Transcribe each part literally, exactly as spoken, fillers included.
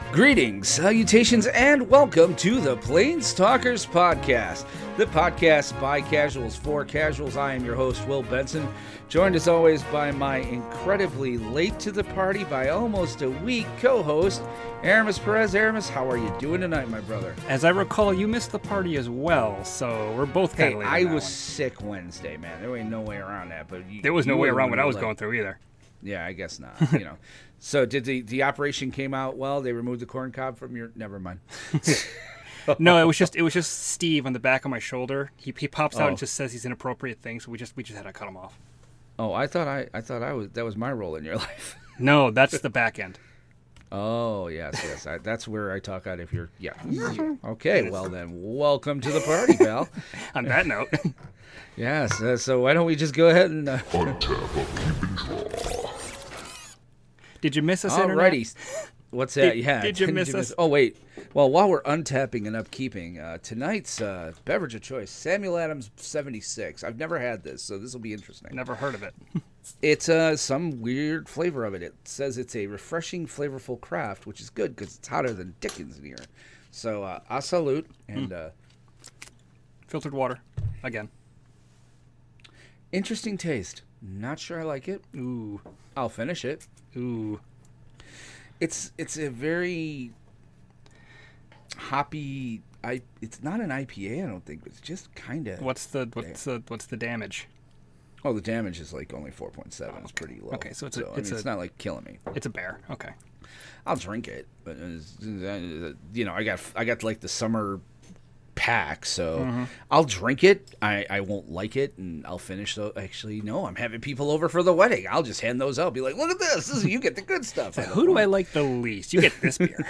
Greetings, salutations, and welcome to the Plains Talkers Podcast, the podcast by casuals for casuals. I am your host, Will Benson, joined as always by my incredibly late to the party by almost a week co-host, Aramis Perez. Aramis, how are you doing tonight, my brother? As I recall, you missed the party as well, so we're both kind of hey, late. I on that was one. sick Wednesday, man. There ain't no way around that. But you, There was no you way were around what I was like, going through either. Yeah, I guess not. You know. So did the the operation came out well? They removed the corn cob from your. Never mind. No, it was just it was just Steve on the back of my shoulder. He he pops out Oh. and just says he's inappropriate things, so we just we just had to cut him off. Oh, I thought I I thought I was that was my role in your life. No, that's the back end. Oh, yes, yes. I, that's where I talk out if you're, yeah. Okay, well then, welcome to the party, pal. On that note, Yes, uh, so why don't we just go ahead and... Uh, Untap a keep and draw. did you miss us, Internet? alrighty. What's that? Did- yeah. did you miss us? Oh, wait. Well, while we're untapping and upkeeping, uh, tonight's uh, beverage of choice, Samuel Adams seventy-six. I've never had this, so this will be interesting. Never heard of it. It's uh, some weird flavor of it. It says it's a refreshing, flavorful craft, which is good because it's hotter than Dickens in here. So, uh, a salute, and uh, Filtered water, again. interesting taste. Not sure I like it. Ooh, I'll finish it. ooh. It's it's a very hoppy. I it's not an I P A. I don't think. It's just kind of. What's the what's the what's the damage? Oh, the damage is like only four point seven. It's pretty low. Okay, so it's a- I it's mean, it's a- not like killing me. It's a bear. Okay. I'll drink it, but it's, you know, I got I got like the summer pack, so Mm-hmm. I'll drink it. I, I won't like it, and I'll finish. So actually, no, I'm having people over for the wedding. I'll just hand those out. Be like, look at this. This is, you get the good stuff. Who do I like the least? You get this beer.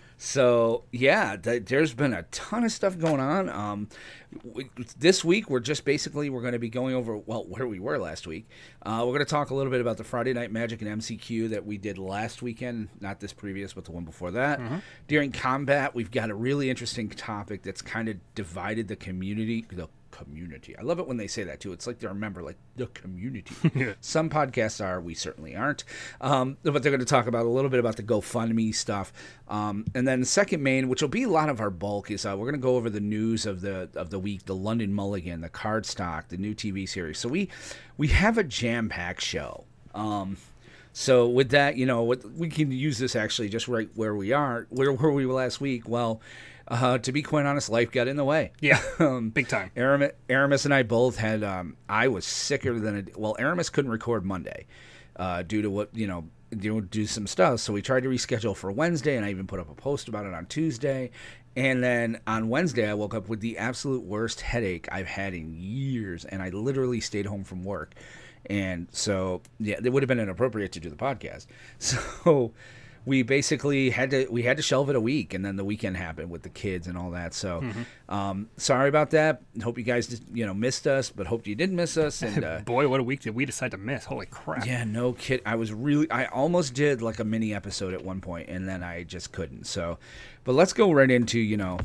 So yeah, th- there's been a ton of stuff going on. Um, w- this week we're just basically we're going to be going over well where we were last week. Uh, we're going to talk a little bit about the Friday Night Magic and M C Q that we did last weekend, not this previous, but the one before that. During combat, we've got a really interesting topic that's kind of divided the community. The community. I love it when they say that too. It's like they remember like the community. Some podcasts are, we certainly aren't. Um, but they're going to talk about a little bit about the GoFundMe stuff. Um, and then the second main, which will be a lot of our bulk, is uh, we're going to go over the news of the of the week, the London Mulligan, the card stock, the new T V series. So we we have a jam-packed show. Um, so with that, you know, what, we can use this actually just right where we are. Where were we last week? Well, uh, to be quite honest, life got in the way. Yeah, um, big time. Aramis, Aramis and I both had. Um, I was sicker than a. Well, Aramis couldn't record Monday, uh, due to what you know, do do some stuff. So we tried to reschedule for Wednesday, and I even put up a post about it on Tuesday. And then on Wednesday, I woke up with the absolute worst headache I've had in years, and I literally stayed home from work. And so, yeah, it would have been inappropriate to do the podcast. So we basically had to we had to shelve it a week, and then the weekend happened with the kids and all that. So, um, sorry about that. Hope you guys just, you know missed us, but hope you didn't miss us. And uh, Boy, what a week did we decide to miss? Holy crap! yeah, no kid. I was really I almost did like a mini episode at one point, and then I just couldn't. So, but let's go right into you know.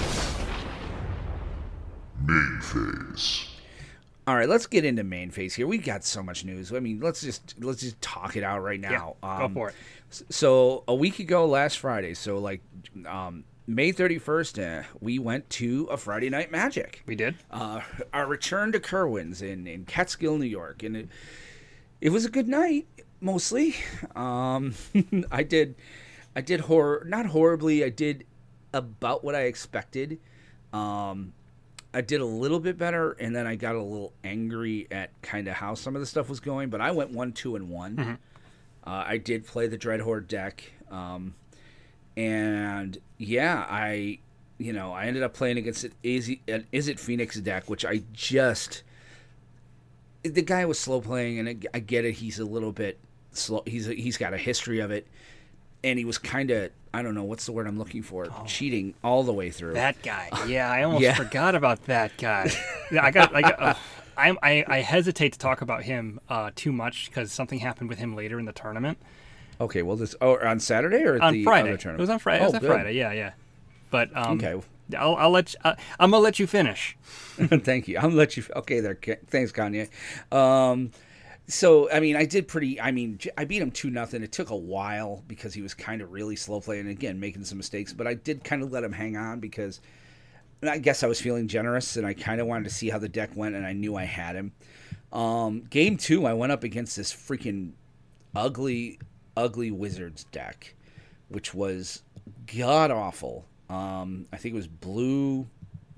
Main phase. All right, let's get into main phase here. We got so much news. I mean, let's just let's just talk it out right now. Yeah, go Um, for it. So a week ago, last Friday, so like um, May thirty-first, uh, we went to a Friday Night Magic. We did. Uh, our return to Kerwin's in, in Catskill, New York, and it it was a good night mostly. Um, I did I did horror not horribly. I did about what I expected. Um, I did a little bit better, and then I got a little angry at kind of how some of the stuff was going. But I went one, two, and one. Mm-hmm. Uh, I did play the Dreadhorde deck, um, and yeah, I, you know, I ended up playing against an Is It, an Is It Phoenix deck, which I just the guy was slow playing, and I, I get it. He's a little bit slow. He's a, he's got a history of it, and he was kind of I don't know what's the word I'm looking for, Oh. cheating all the way through. That guy. Yeah, I almost Yeah. forgot about that guy. Yeah, I got. I got. Uh, I'm, I I hesitate to talk about him uh, too much because something happened with him later in the tournament. Okay, well, this oh on Saturday or at On the Friday. other tournament? It was on Friday. Oh, it was on good. Friday. Yeah, yeah. But um, Okay. I'll, I'll let you, uh, I'm gonna let you finish. Thank you. I'm gonna let you. Okay, there. Ka- Thanks, Kanye. Um, So, I mean, I did pretty. I mean, j- I beat him two nothing. It took a while because he was kind of really slow playing and again making some mistakes. But I did kind of let him hang on because I guess I was feeling generous and I kind of wanted to see how the deck went and I knew I had him. Um, game two, I went up against this freaking ugly, ugly Wizards deck, which was god awful. Um, I think it was blue.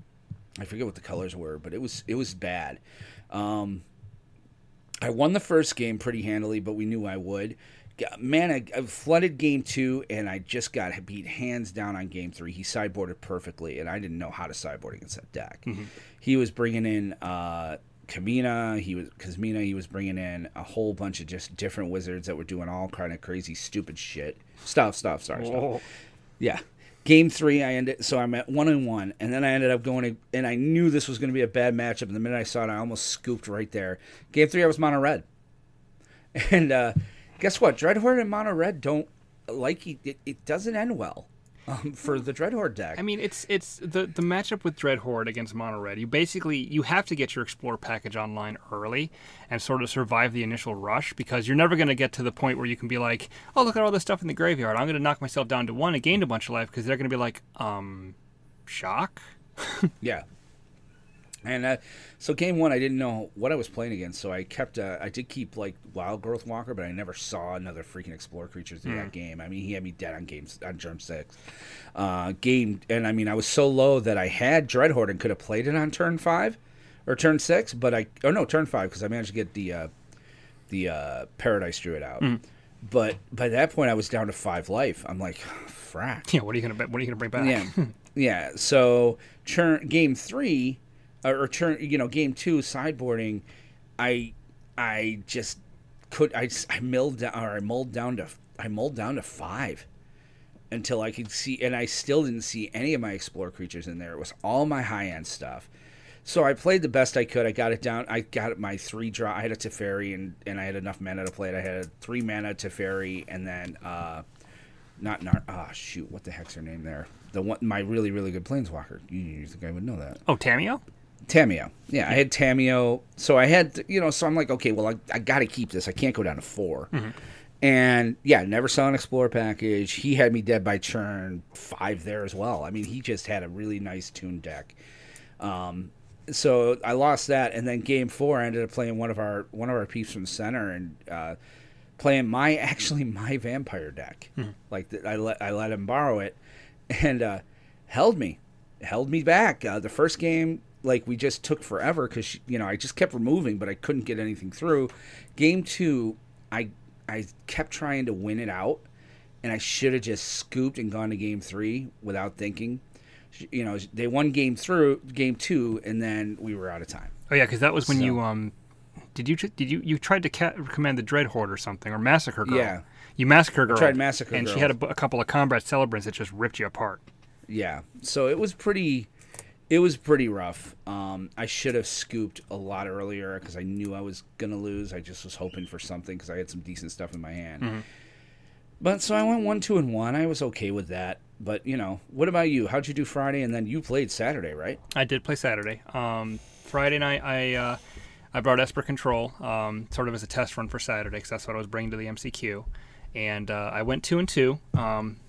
I forget what the colors were, but it was it was bad. Um, I won the first game pretty handily, but we knew I would. Man, I, I flooded game two, and I just got beat hands down on game three. He sideboarded perfectly, and I didn't know how to sideboard against that deck. Mm-hmm. He was bringing in uh, Kamina, he was Kazmina. He was bringing in a whole bunch of just different wizards that were doing all kind of crazy, stupid shit. Stuff, stuff, sorry, stuff. Yeah. Game three, I ended, so I'm at one and one, and then I ended up going, to, and I knew this was going to be a bad matchup. And the minute I saw it, I almost scooped right there. Game three, I was mono red, and uh, guess what? Dreadhorde and mono red don't like it. It doesn't end well um, for the Dreadhorde deck. I mean, it's it's the the matchup with Dreadhorde against mono red. You basically you have to get your Explore package online early and sort of survive the initial rush because you're never going to get to the point where you can be like, oh, look at all this stuff in the graveyard. I'm going to knock myself down to one and gain a bunch of life because they're going to be like, um, shock. Yeah. And uh, so game one, I didn't know what I was playing against, so I kept. Uh, I did keep like Wild Growth Walker, but I never saw another freaking Explore creature through mm. that game. I mean, he had me dead on games on turn six. Uh, game, and I mean, I was so low that I had Dreadhorde and could have played it on turn five or turn six, but I oh no, turn five because I managed to get the uh, the uh, Paradise Druid out. Mm. But by that point, I was down to five life. I'm like, frack. Yeah, what are you gonna what are you gonna bring back? Yeah, yeah. So turn game three. Or turn, you know, game two sideboarding, I, I just could, I, I milled down, or I mulled down to, I mulled down to five, until I could see, and I still didn't see any of my Explore creatures in there. It was all my high end stuff. So I played the best I could. I got it down. I got my three draw. I had a Teferi, and and I had enough mana to play it. I had a three mana Teferi, and then uh, not Nar. Ah, oh, shoot, what the heck's her name there? The one, my really really good Planeswalker. You, you think I would know that? Oh, Tameo. Tameo. Yeah, I had Tameo. So I had, you know, so I'm like, okay, well, I, I got to keep this. I can't go down to four. Mm-hmm. And, yeah, never saw an Explore package. He had me dead by turn five there as well. I mean, he just had a really nice tuned deck. Um, so I lost that. And then game four, I ended up playing one of our one of our peeps from the center and uh, playing my, actually my vampire deck. Mm-hmm. Like, I let, I let him borrow it and uh, held me. Held me back. Uh, the first game... Like, we just took forever because, you know, I just kept removing, but I couldn't get anything through. Game two, I I kept trying to win it out, and I should have just scooped and gone to game three without thinking. You know, they won game through game two, and then we were out of time. Oh, yeah, because that was when so, you, um, did you, did you, you tried to ca- command the Dreadhorde or something, or Massacre Girl. Yeah. You Massacre Girl. I tried Massacre and Girl. And she had a, a couple of Combat Celebrants that just ripped you apart. Yeah, so it was pretty... It was pretty rough. Um, I should have scooped a lot earlier because I knew I was going to lose. I just was hoping for something because I had some decent stuff in my hand. Mm-hmm. But so I went one, two, and one. I was okay with that. But, you know, what about you? How'd you do Friday? And then you played Saturday, right? I did play Saturday. Um, Friday night, I uh, I brought Esper Control um, sort of as a test run for Saturday because that's what I was bringing to the M C Q. And uh, I went two and two. Um,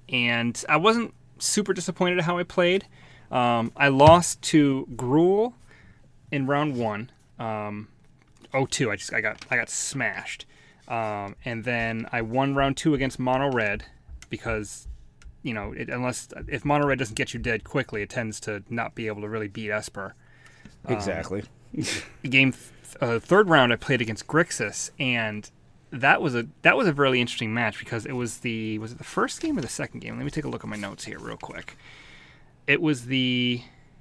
and I wasn't super disappointed at how I played. Um, I lost to Gruul in round one. Um, oh two, I just I got I got smashed, um, and then I won round two against Mono Red because, you know, it, unless if Mono Red doesn't get you dead quickly, it tends to not be able to really beat Esper. Um, exactly. game th- uh, third round, I played against Grixis, and that was a that was a really interesting match because it was the was it the first game or the second game? Let me take a look at my notes here real quick. It was the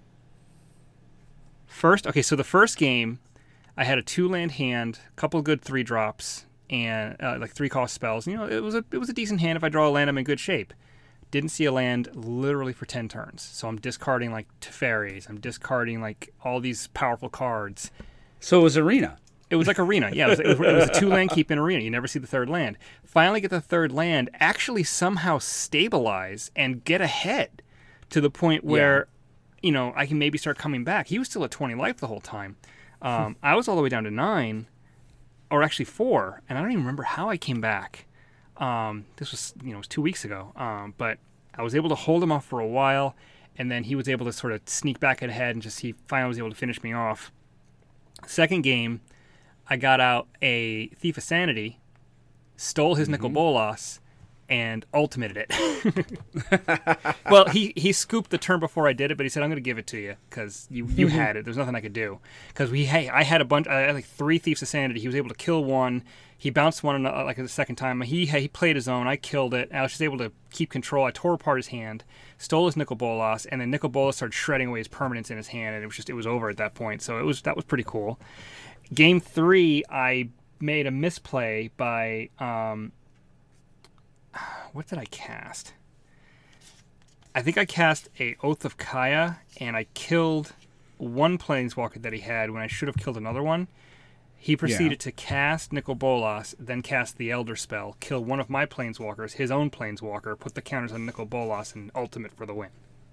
first... Okay, so the first game, I had a two-land hand, a couple good three-drops, and uh, like three-cost spells. You know, it was a it was a decent hand. If I draw a land, I'm in good shape. Didn't see a land literally for ten turns. So I'm discarding, like, Teferis. I'm discarding, like, all these powerful cards. So it was Arena. It was like Arena. Yeah, it was, it was, it was a two-land keep in Arena. You never see the third land. Finally get the third land, actually somehow stabilize and get ahead. To the point where, yeah. you know, I can maybe start coming back. He was still at twenty life the whole time. Um, I was all the way down to nine, or actually four, and I don't even remember how I came back. Um, this was, you know, it was two weeks ago. Um, but I was able to hold him off for a while, and then he was able to sort of sneak back ahead, and just he finally was able to finish me off. Second game, I got out a Thief of Sanity, stole his mm-hmm. Nicol Bolas, and ultimated it. Well, he, he scooped the turn before I did it, but he said, I'm going to give it to you because you, you had it. There's nothing I could do. Because we hey, I had a bunch, I had like three Thieves of Sanity. He was able to kill one. He bounced one uh, like the second time. He he played his own. I killed it. I was just able to keep control. I tore apart his hand, stole his Nicol Bolas, and then Nicol Bolas started shredding away his permanents in his hand, and it was just it was over at that point. So it was that was pretty cool. Game three, I made a misplay by um, what did I cast? I think I cast a Oath of Kaya, and I killed one planeswalker that he had when I should have killed another one. He proceeded yeah. to cast Nicol Bolas, then cast the Elder Spell, kill one of my planeswalkers, his own planeswalker, put the counters on Nicol Bolas, and ultimate for the win.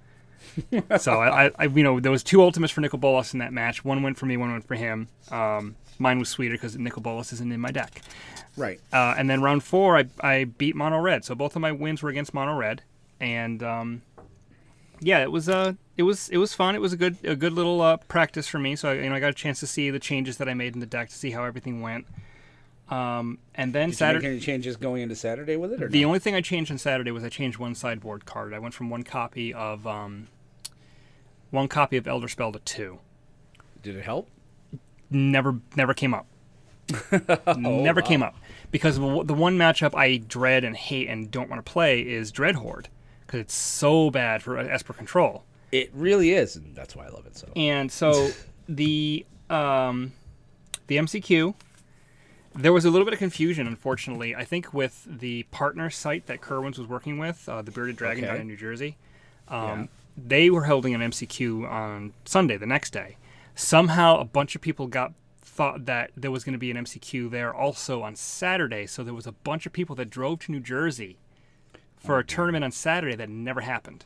So I, I, you know, there was two ultimates for Nicol Bolas in that match. One went for me, one went for him. Um, mine was sweeter because Nicol Bolas isn't in my deck. Right. Uh, and then round four, I, I beat Mono Red. So both of my wins were against Mono Red, and um, yeah, it was uh, it was it was fun. It was a good a good little uh, practice for me. So I, you know, I got a chance to see the changes that I made in the deck to see how everything went. Um, and then Did Saturday. you make any changes going into Saturday with it? Or the no? only thing I changed on Saturday was I changed one sideboard card. I went from one copy of um, one copy of Elder Spell to two. Did it help? Never never came up. oh, never wow. came up because the one matchup I dread and hate and don't want to play is Dreadhorde. Because it's so bad for Esper Control. It really is, and that's why I love it so. And so the um, the M C Q, there was a little bit of confusion, unfortunately. I think with the partner site that Kerwin's was working with, uh, the Bearded Dragon okay. down in New Jersey, um, yeah. they were holding an M C Q on Sunday, the next day. Somehow a bunch of people got thought that there was going to be an M C Q there also on Saturday, so there was a bunch of people that drove to New Jersey for a tournament on Saturday that never happened.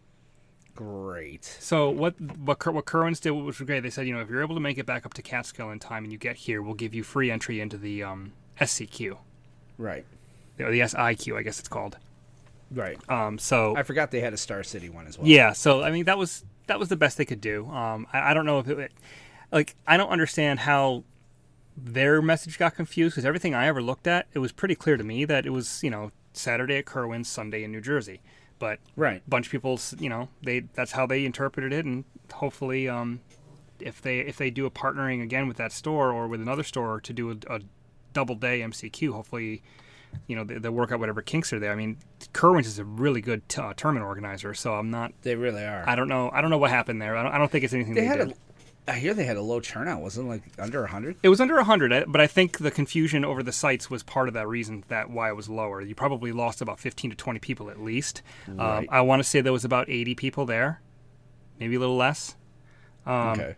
Great. So what what what Kerwin's did, which was great, they said, you know, if you're able to make it back up to Catskill in time and you get here, we'll give you free entry into the um, S C Q. Right. Or the S I Q, I guess it's called. Right. Um. So I forgot they had a Star City one as well. yeah. So I mean, that was that was the best they could do. Um. I, I don't know if it, like I don't understand how their message got confused because everything I ever looked at, it was pretty clear to me that it was, you know, Saturday at Kerwin's, Sunday in New Jersey. But right. a bunch of people, you know, they that's how they interpreted it, and hopefully, um, if they if they do a partnering again with that store or with another store to do a, a double day M C Q, hopefully, you know, they, they'll work out whatever kinks are there. I mean, Kerwin's is a really good t- uh, tournament organizer, so I'm not. They really are. I don't know. I don't know what happened there. I don't, I don't think it's anything they, they had did. A, I hear they had a low turnout. Wasn't it like under one hundred? It was under one hundred, but I think the confusion over the sites was part of that reason that why it was lower. You probably lost about fifteen to twenty people at least. Right. Um, I want to say there was about eighty people there, maybe a little less. Um, okay.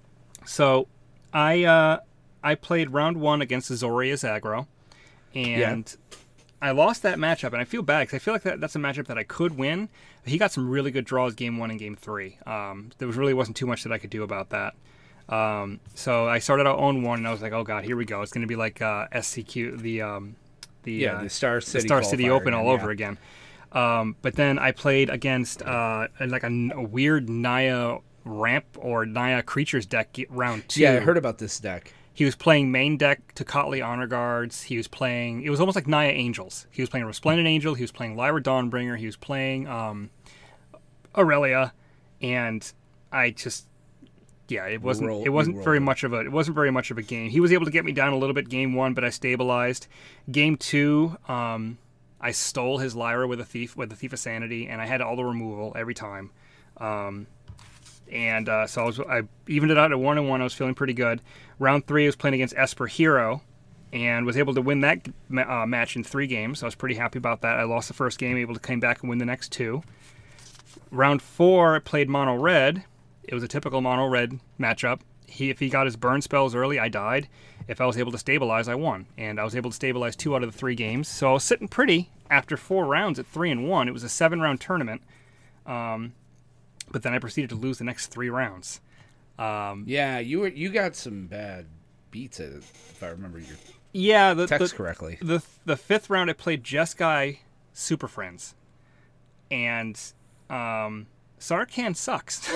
So I uh, I played round one against Azorius aggro, and yeah. I lost that matchup, and I feel bad because I feel like that, that's a matchup that I could win. He got some really good draws game one and game three. Um, there was really wasn't too much that I could do about that. Um, so I started out on one, and I was like, "Oh God, here we go! It's going to be like uh, S C Q, the um, the yeah, uh, the Star City, the Star City Open all again, over yeah. again." Um, but then I played against uh, like a, a weird Naya ramp or Naya creatures deck round two. Yeah, I heard about this deck. He was playing main deck Tocatli Honor Guards. He was playing... It was almost like Naya Angels. He was playing Resplendent Angel. He was playing Lyra Dawnbringer. He was playing um, Aurelia. And I just... Yeah, it wasn't roll, it wasn't very it. much of a it wasn't very much of a game. He was able to get me down a little bit game one, but I stabilized. Game two, um, I stole his Lyra with a thief with the Thief of Sanity, and I had all the removal every time. Um, and uh, so I, was, I evened it out at one and one. I was feeling pretty good. Round three, I was playing against Esper Hero, and was able to win that uh, match in three games. So I was pretty happy about that. I lost the first game, able to come back and win the next two. Round four, I played Mono Red. It was a typical Mono Red matchup. He, if he got his burn spells early, I died. If I was able to stabilize, I won. And I was able to stabilize two out of the three games. So I was sitting pretty after four rounds at three and one. It was a seven-round tournament. Um, but then I proceeded to lose the next three rounds. Um, yeah, you were you got some bad beats, if I remember your Yeah, the text the, correctly. The the fifth round I played Jeskai Super Friends, and um, Sarkhan sucks.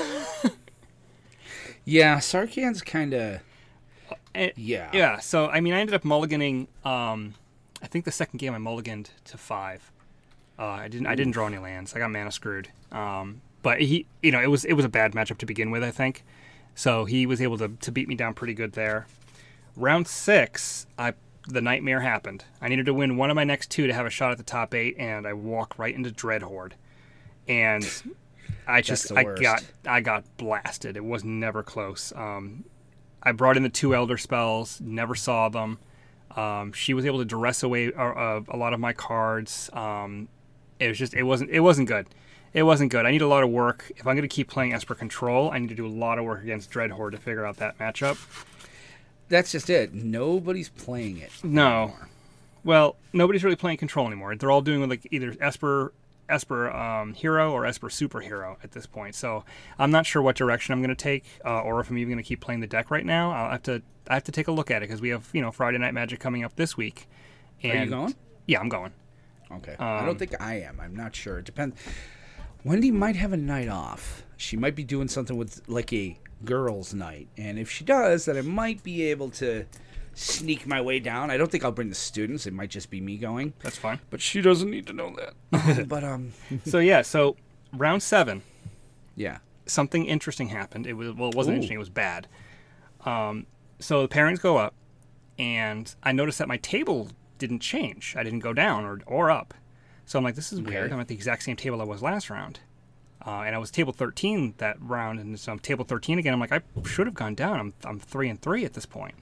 Yeah, Sarkhan's kind of. And- Yeah. Yeah, so, I mean, I ended up mulliganing, um, I think the second game I mulliganed to five. Uh, I didn't I didn't draw any lands. I got mana screwed. Um, but he, you know, it was it was a bad matchup to begin with, I think. So he was able to, to beat me down pretty good there. Round six, I the nightmare happened. I needed to win one of my next two to have a shot at the top eight, and I walk right into Dreadhorde. And I just the I worst. got I got blasted. It was never close. Um, I brought in the two Elder Spells, never saw them. Um, she was able to duress away uh, uh, a lot of my cards. Um, it was just, it wasn't, it wasn't good. It wasn't good. I need a lot of work. If I'm going to keep playing Esper Control, I need to do a lot of work against Dreadhorde to figure out that matchup. That's just it. Nobody's playing it. No. Well, nobody's really playing Control anymore. They're all doing like either Esper Esper um, Hero or Esper Superhero at this point. So I'm not sure what direction I'm going to take, uh, or if I'm even going to keep playing the deck right now. I'll have to I have to take a look at it because we have you know Friday Night Magic coming up this week. And, Are you going? Yeah, I'm going. Okay. Um, I don't think I am. I'm not sure. It depends. Wendy might have a night off. She might be doing something with like a girls' night, and if she does, then I might be able to sneak my way down. I don't think I'll bring the students. It might just be me going. That's fine. But she doesn't need to know that. but um, So yeah, so round seven, yeah. something interesting happened. It was well, it wasn't Ooh. interesting. It was bad. Um, so the pairings go up, and I noticed that my table didn't change. I didn't go down or or up. So I'm like, this is weird. Okay. I'm at the exact same table I was last round. Uh, and I was table thirteen that round, and so I'm table thirteen again. I'm like, I should have gone down. I'm I'm three and three at this point.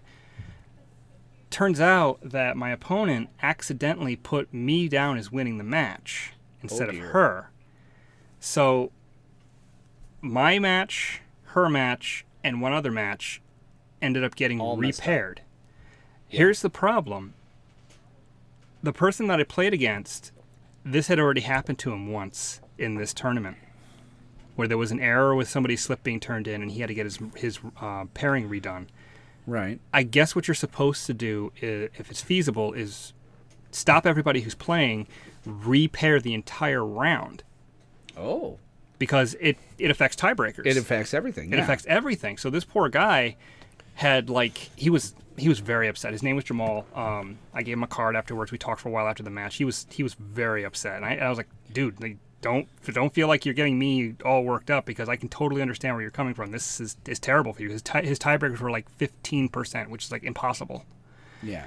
Turns out that my opponent accidentally put me down as winning the match instead Oh, of dear. her. So my match, her match, and one other match ended up getting All messed up. repaired. Here's the problem. The person that I played against, this had already happened to him once in this tournament, where there was an error with somebody's slip being turned in, and he had to get his his uh, pairing redone. Right. I guess what you're supposed to do, is, if it's feasible, is stop everybody who's playing, repair the entire round, Oh. because it, it affects tiebreakers. It affects everything. It yeah. affects everything. So this poor guy had like he was he was very upset. His name was Jamal. Um, I gave him a card afterwards. We talked for a while after the match. He was he was very upset, and I, I was like, dude, like, don't don't feel like you're getting me all worked up, because I can totally understand where you're coming from. This is is terrible for you. His tie, his tiebreakers were like fifteen percent, which is like impossible. Yeah.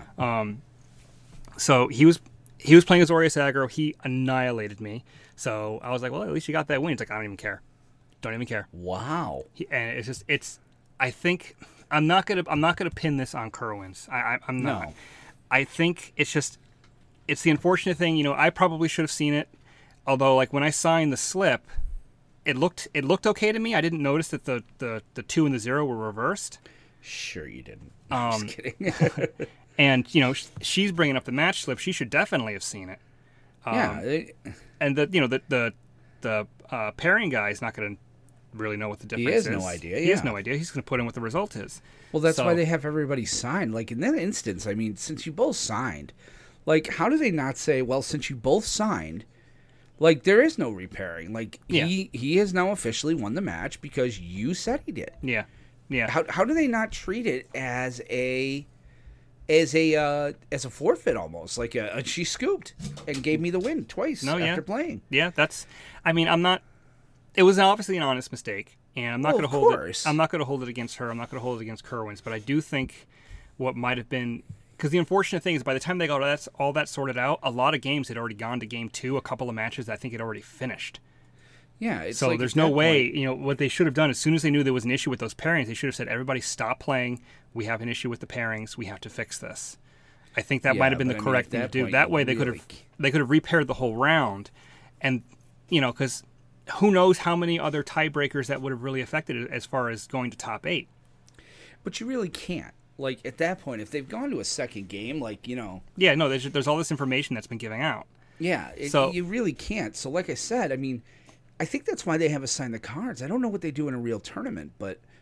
So he was he was playing as Aureus aggro. He annihilated me. So I was like, well, at least you got that win. He's like, I don't even care. Don't even care. Wow. He, and it's just it's. I think I'm not gonna I'm not gonna pin this on Kerwin's. I, I I'm not. No. I think it's just it's the unfortunate thing. You know, I probably should have seen it. Although, like when I signed the slip, it looked it looked okay to me. I didn't notice that the the, the two and the zero were reversed. Sure you didn't. Um, I'm just kidding. And you know, sh- she's bringing up the match slip. She should definitely have seen it. yeah. It, And the you know the the the uh, pairing guy is not going to really know what the difference has is. no idea, He has yeah. no idea. He's going to put in what the result is. well, that's So- why they have everybody sign. Like in that instance, I mean, since you both signed, like, how do they not say, well, since you both signed, like, there is no repairing. Like, Yeah. he he has now officially won the match because you said he did. Yeah, yeah. How how do they not treat it as a as a uh, as a forfeit almost? Like a, she scooped and gave me the win twice No, after yeah. playing. Yeah, that's. I mean, I'm not. It was obviously an honest mistake, and I'm not Well, going to of hold course. it. I'm not going to hold it against her. I'm not going to hold it against Kerwin's. But I do think what might have been, because the unfortunate thing is, by the time they got all that, all that sorted out, a lot of games had already gone to game two. A couple of matches I think had already finished. Yeah, it's So like there's at no that way, point- you know, what they should have done as soon as they knew there was an issue with those pairings, they should have said, everybody stop playing. We have an issue with the pairings. We have to fix this. I think that Yeah, might have been but the I mean, correct at thing to that do. point, That you way they could really have c- they could have repaired the whole round, and you know, because who knows how many other tiebreakers that would have really affected it as far as going to top eight. But you really can't. Like, at that point, if they've gone to a second game, like, you know, Yeah, no, there's there's all this information that's been giving out. yeah, it, So- you really can't. So, like I said, I mean, I think that's why they have assigned the cards. I don't know what they do in a real tournament, but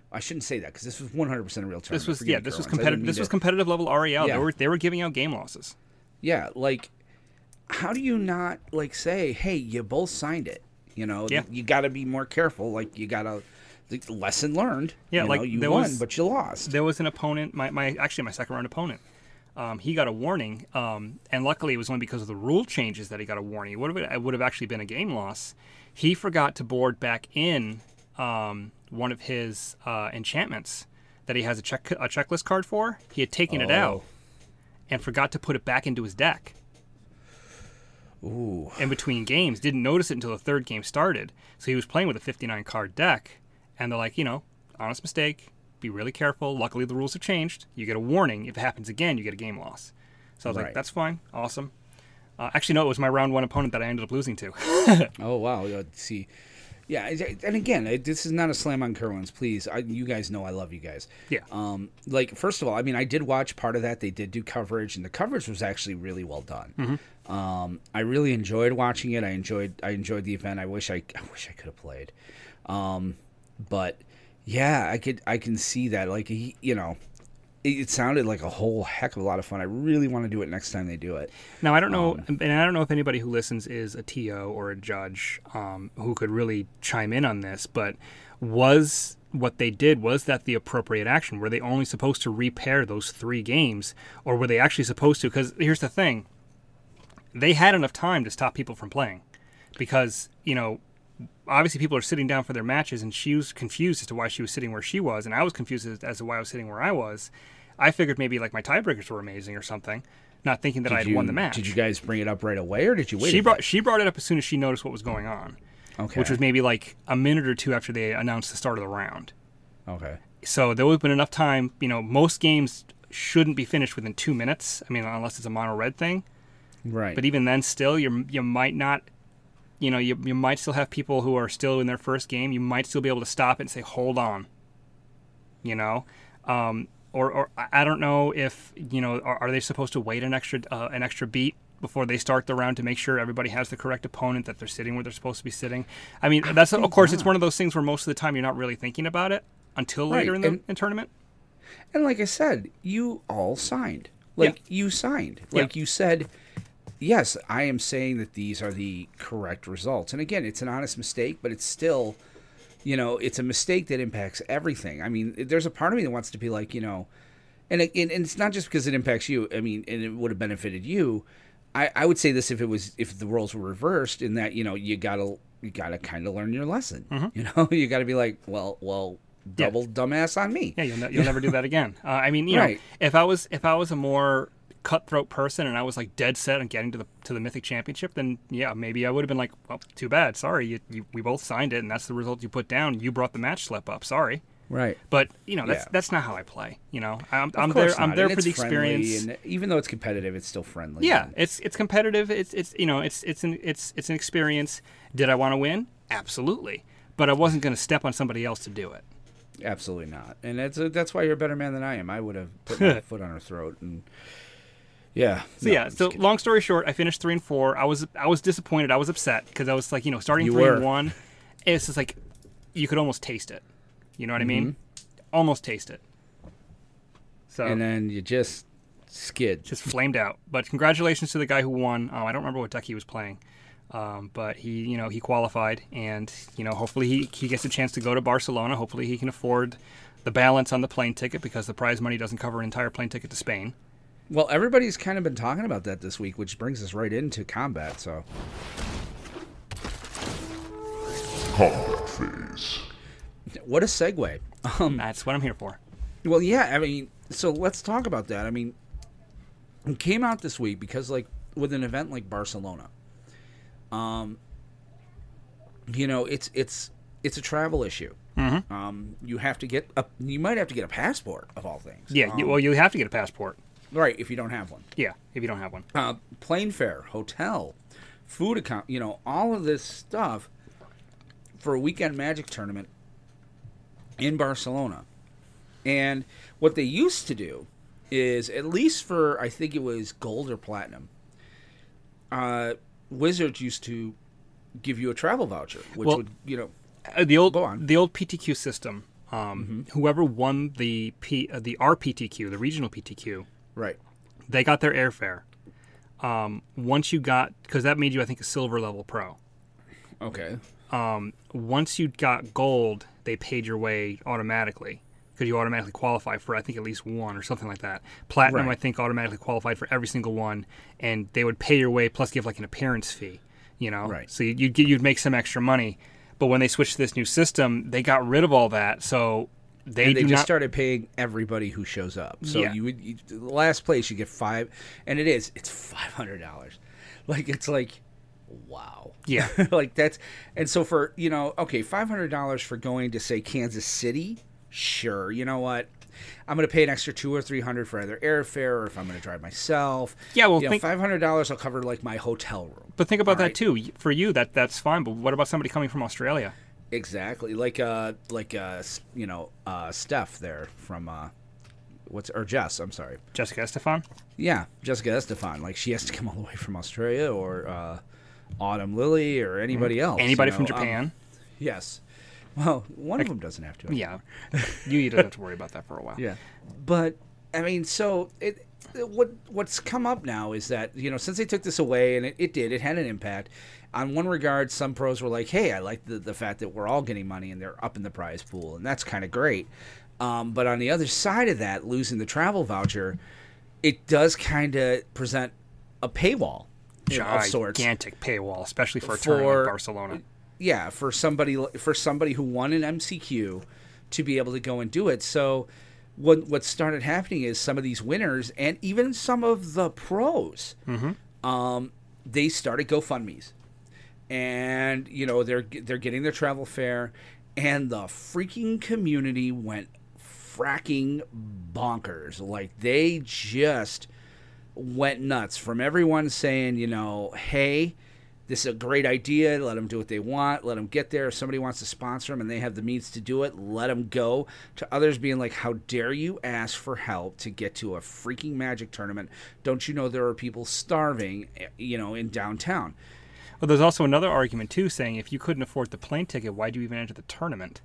I shouldn't say that because this was one hundred percent a real tournament. This was Forgive yeah. me, This was Kerwins. I didn't competitive. mean This was to- competitive level R E L. Yeah. They were they were giving out game losses. Yeah, like, how do you not like say, hey, you both signed it? You know, Yeah. you got to be more careful. Like, you got to the lesson learned. Yeah, you like, know, you there won, was- but you lost. There was an opponent, my, my actually my second round opponent. Um, he got a warning, um, and luckily it was only because of the rule changes that he got a warning. It would have it would have actually been a game loss. He forgot to board back in um, one of his uh, enchantments that he has a check a checklist card for. He had taken it out Oh. and forgot to put it back into his deck. Ooh, In between games, didn't notice it until the third game started. So he was playing with a fifty-nine card deck, and they're like, you know, honest mistake. Be really careful. Luckily, the rules have changed. You get a warning. If it happens again, you get a game loss. So I was Right. like, that's fine. Awesome. Uh, actually, no, it was my round one opponent that I ended up losing to. oh wow. Yeah, see, yeah, and again, it- this is not a slam on Kerwins. Please, I, you guys know I love you guys. Yeah. Um, like first of all, I mean, I did watch part of that. They did do coverage, and the coverage was actually really well done. Mm-hmm. Um, I really enjoyed watching it. I enjoyed, I enjoyed the event. I wish I, I wish I could have played, um, but yeah, I could, I can see that. Like, he, you know, it, it sounded like a whole heck of a lot of fun. I really want to do it next time they do it. Now, I don't know, Um, and I don't know if anybody who listens is a T O or a judge um, who could really chime in on this, but was what they did, was that the appropriate action? Were they only supposed to repair those three games, or were they actually supposed to? Because here's the thing. They had enough time to stop people from playing because, you know, obviously people are sitting down for their matches, and she was confused as to why she was sitting where she was, and I was confused as, as to why I was sitting where I was. I figured maybe like my tiebreakers were amazing or something, not thinking that Did I had you, won the match. Did you guys bring it up right away, or did you wait? She a brought bit? she brought it up as soon as she noticed what was going on, Okay. which was maybe like a minute or two after they announced the start of the round. okay. So there would have been enough time. You know, most games shouldn't be finished within two minutes. I mean, unless it's a mono red thing. Right. But even then, still, you you might not. You know, you you might still have people who are still in their first game. You might still be able to stop it and say, "Hold on." You know, um, or or I don't know if you know are, are they supposed to wait an extra uh, an extra beat before they start the round to make sure everybody has the correct opponent, that they're sitting where they're supposed to be sitting. I mean, that's of course it's one of those things where most of the time you're not really thinking about it until later Right, in the and- in tournament. And like I said, you all signed. Like, you signed. Like, you said, yes, I am saying that these are the correct results. And again, it's an honest mistake, but it's still, you know, it's a mistake that impacts everything. I mean, there's a part of me that wants to be like, you know, and, it, and it's not just because it impacts you. I mean, and it would have benefited you. I, I would say this if it was, if the roles were reversed, in that, you know, you gotta, you gotta kind of learn your lesson. You know, you gotta be like, well, well, double dumbass on me. Yeah, you'll, ne- you'll never do that again. Uh, I mean, you know, Right. if I was if I was a more cutthroat person and I was like dead set on getting to the to the Mythic Championship, then yeah, maybe I would have been like, well, too bad, sorry, you, you, we both signed it, and that's the result you put down. You brought the match slip up, sorry. Right. But you know, that's Yeah. that's not how I play. You know, I'm, Of I'm course there. I'm not. there And for the it's friendly, experience. and even though it's competitive, it's still friendly. Yeah, and- it's it's competitive. It's it's you know, it's it's an it's it's an experience. Did I want to win? Absolutely. But I wasn't going to step on somebody else to do it. Absolutely not. And that's a, that's why you're a better man than I am. I would have put my foot on her throat. And yeah. So No, yeah. I'm just So kidding. long story short, I finished three and four. I was I was disappointed. I was upset because I was like, you know, starting You three were. and one. It's just like you could almost taste it. You know what I mean? Mm-hmm. Almost taste it. So And then you just skid. just flamed out. But congratulations to the guy who won. Um, I don't remember what deck he was playing, um, but he, you know, he qualified, and you know, hopefully he, he gets a chance to go to Barcelona. Hopefully he can afford the balance on the plane ticket because the prize money doesn't cover an entire plane ticket to Spain. Well, everybody's kind of been talking about that this week, which brings us right into combat. So Combat phase. what a segue. Um, That's what I'm here for. well, yeah. I mean, so let's talk about that. I mean, it came out this week because, like, with an event like Barcelona, um, you know, it's it's it's a travel issue. Mm-hmm. Um, you have to get a, you might have to get a passport of all things. Yeah. you, Um, well, you have to get a passport. right. If you don't have one, Yeah, if you don't have one. uh, plane fare, hotel, food account, you know, all of this stuff for a weekend Magic tournament in Barcelona. And what they used to do is, at least for, I think it was gold or platinum, uh, Wizards used to give you a travel voucher, which Well, would, you know, Uh, the old Go on. the old P T Q system Um, Mm-hmm. Whoever won the P, uh, the R P T Q, the regional P T Q, Right. they got their airfare. Um, once you got, because that made you, I think, a silver level pro. Okay. Um, once you got gold, they paid your way automatically because you automatically qualify for, I think, at least one or something like that. Platinum, Right. I think, automatically qualified for every single one, and they would pay your way plus give like an appearance fee, you know? Right. So you'd, get- you'd make some extra money. But when they switched to this new system, they got rid of all that. So they, And they do just not. started paying everybody who shows up. So Yeah. you would you, the last place you get five, and it is it's five hundred dollars. Like it's like, wow. Yeah. Like that's and so for you know okay five hundred dollars for going to say Kansas City, sure. You know what? I'm going to pay an extra two or three hundred for either airfare or if I'm going to drive myself. Yeah, well, you know, think- five hundred dollars will cover like my hotel room. But think about All that right. too. For you, that that's fine. But what about somebody coming from Australia? Exactly, like uh, like uh, s- you know, uh, Steph there from uh, what's or Jess? I'm sorry. Jessica Estefan? Yeah, Jessica Estefan. Like she has to come all the way from Australia, or uh, Autumn Lily, or anybody else. Anybody you from know, um, Japan? yes. Well, one of them doesn't have to. Yeah. You, you don't have to worry about that for a while. Yeah, but I mean, so it, what what's come up now is that you know since they took this away, and it, it did, it had an impact. On one regard, some pros were like, "Hey, I like the the fact that we're all getting money and they're up in the prize pool, and that's kind of great." Um, but on the other side of that, losing the travel voucher, it does kind of present a paywall you know, of sorts. Gigantic paywall, especially for a For- tournament like Barcelona. Yeah, for somebody for somebody who won an M C Q to be able to go and do it. So what what started happening is some of these winners and even some of the pros, um, they started GoFundMe's, and you know they're they're getting their travel fare, and the freaking community went fracking bonkers. Like they just went nuts from everyone saying, you know, hey, this is a great idea. Let them do what they want. Let them get there. If somebody wants to sponsor them and they have the means to do it, let them go. To others being like, how dare you ask for help to get to a freaking Magic tournament? Don't you know there are people starving, you know, in downtown? Well, there's also another argument, too, saying if you couldn't afford the plane ticket, why do you even enter the tournament?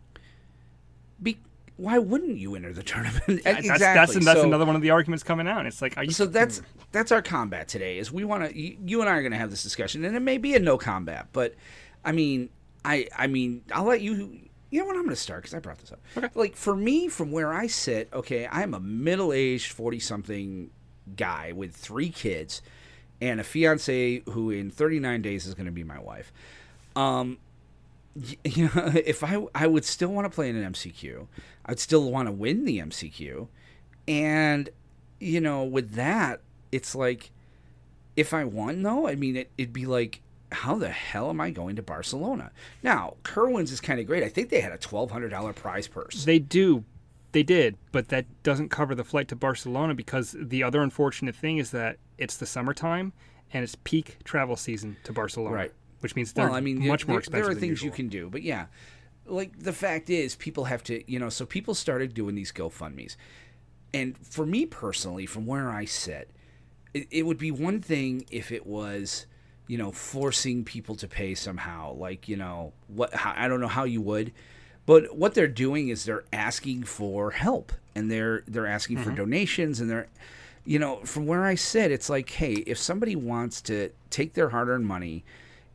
Be- why wouldn't you enter the tournament? That's, exactly. that's, that's So- another one of the arguments coming out. It's like, are you... So that's that's our combat today. Is we want to you and I are going to have this discussion, and it may be a no combat, but I mean, I I mean, I'll let you. You know what? I'm going to start because I brought this up. Okay. Like for me, from where I sit, okay, I'm a middle-aged, forty-something guy with three kids and a fiance who, in thirty-nine days, is going to be my wife. Um, y- you know, if I I would still want to play in an M C Q, I'd still want to win the M C Q, and you know, with that, it's like, if I won, though, I mean, it, it'd be like, how the hell am I going to Barcelona? Now, Kerwin's is kind of great. I think they had a twelve hundred dollars prize purse. They do. They did, but that doesn't cover the flight to Barcelona because the other unfortunate thing is that it's the summertime and it's peak travel season to Barcelona. Right. Which means they're Well, I mean, much there, more expensive there are than things usual. you can do, but yeah, like the fact is, people have to, you know, so people started doing these GoFundMe's. And for me personally, from where I sit, it, it would be one thing if it was, you know, forcing people to pay somehow. Like, you know, what how, I don't know how you would, but what they're doing is they're asking for help, and they're they're asking for donations, and they're, you know, from where I sit, it's like, hey, if somebody wants to take their hard-earned money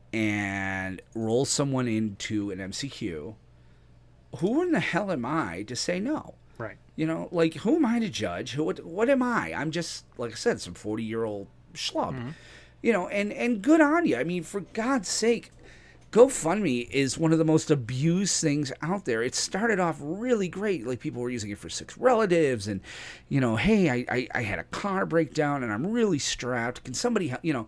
and roll someone into an M C Q, who in the hell am I to say no? Right. You know, like, who am I to judge? Who? What, what am I? I'm just, like I said, some forty-year-old schlub. You know, and, and good on you. I mean, for God's sake, GoFundMe is one of the most abused things out there. It started off really great. Like, people were using it for sick relatives and, you know, hey, I, I, I had a car breakdown and I'm really strapped. Can somebody, hel- you know,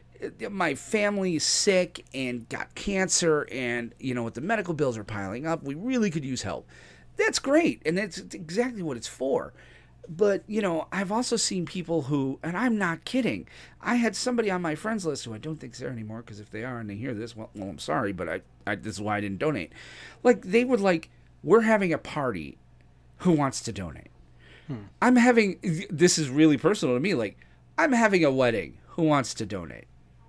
my family is sick and got cancer and, you know, what the medical bills are piling up. We really could use help. That's great. And that's exactly what it's for. But, you know, I've also seen people who, and I'm not kidding, I had somebody on my friends list who I don't think's there anymore, because if they are and they hear this, well, well I'm sorry, but I, I this is why I didn't donate. Like, they would like, we're having a party, who wants to donate? Hmm. I'm having, this is really personal to me, like, I'm having a wedding, who wants to donate?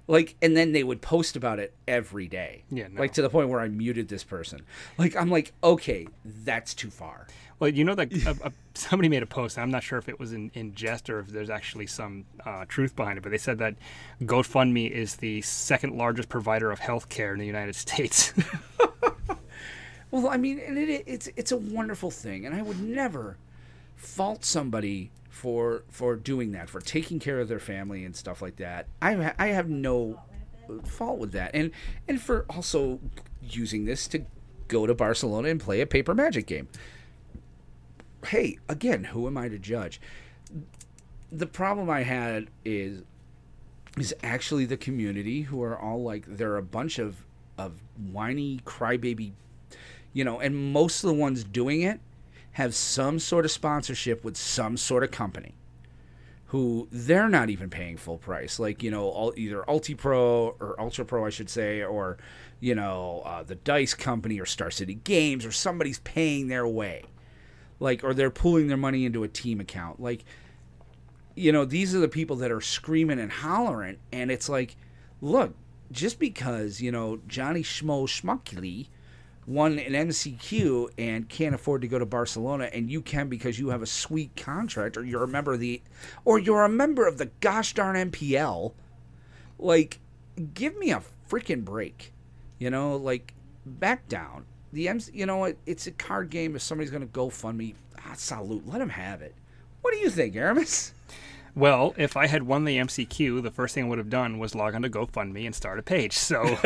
Like, and then they would post about it every day. Yeah, no. Like, to the point where I muted this person. Like, I'm like, okay, that's too far. Well, you know that uh, uh, somebody made a post. I'm not sure if it was in, in jest or if there's actually some uh, truth behind it, but they said that GoFundMe is the second largest provider of health care in the United States. Well, I mean, and it, it's it's a wonderful thing, and I would never fault somebody for for doing that, for taking care of their family and stuff like that. I I have no fault with that, and and for also using this to go to Barcelona and play a paper Magic game. Hey, again, who am I to judge? The problem I had is is actually the community, who are all like, they're a bunch of of whiny crybaby. You know, and most of the ones doing it have some sort of sponsorship with some sort of company who they're not even paying full price. Like, you know, all, either UltiPro or Ultra Pro, I should say, or, you know, uh, the Dice Company or Star City Games, or somebody's paying their way. Like, or they're pulling their money into a team account. Like, you know, these are the people that are screaming and hollering, and it's like, look, just because, you know, Johnny Schmo Schmuckly won an M C Q and can't afford to go to Barcelona, and you can because you have a sweet contract, or you're a member of the, or you're a member of the gosh darn M P L. Like, give me a freaking break, you know. Like, back down. The M C, you know what? It's a card game. If somebody's gonna GoFundMe, ah, salute, let him have it. What do you think, Aramis? Well, if I had won the M C Q, the first thing I would have done was log on to GoFundMe and start a page. So,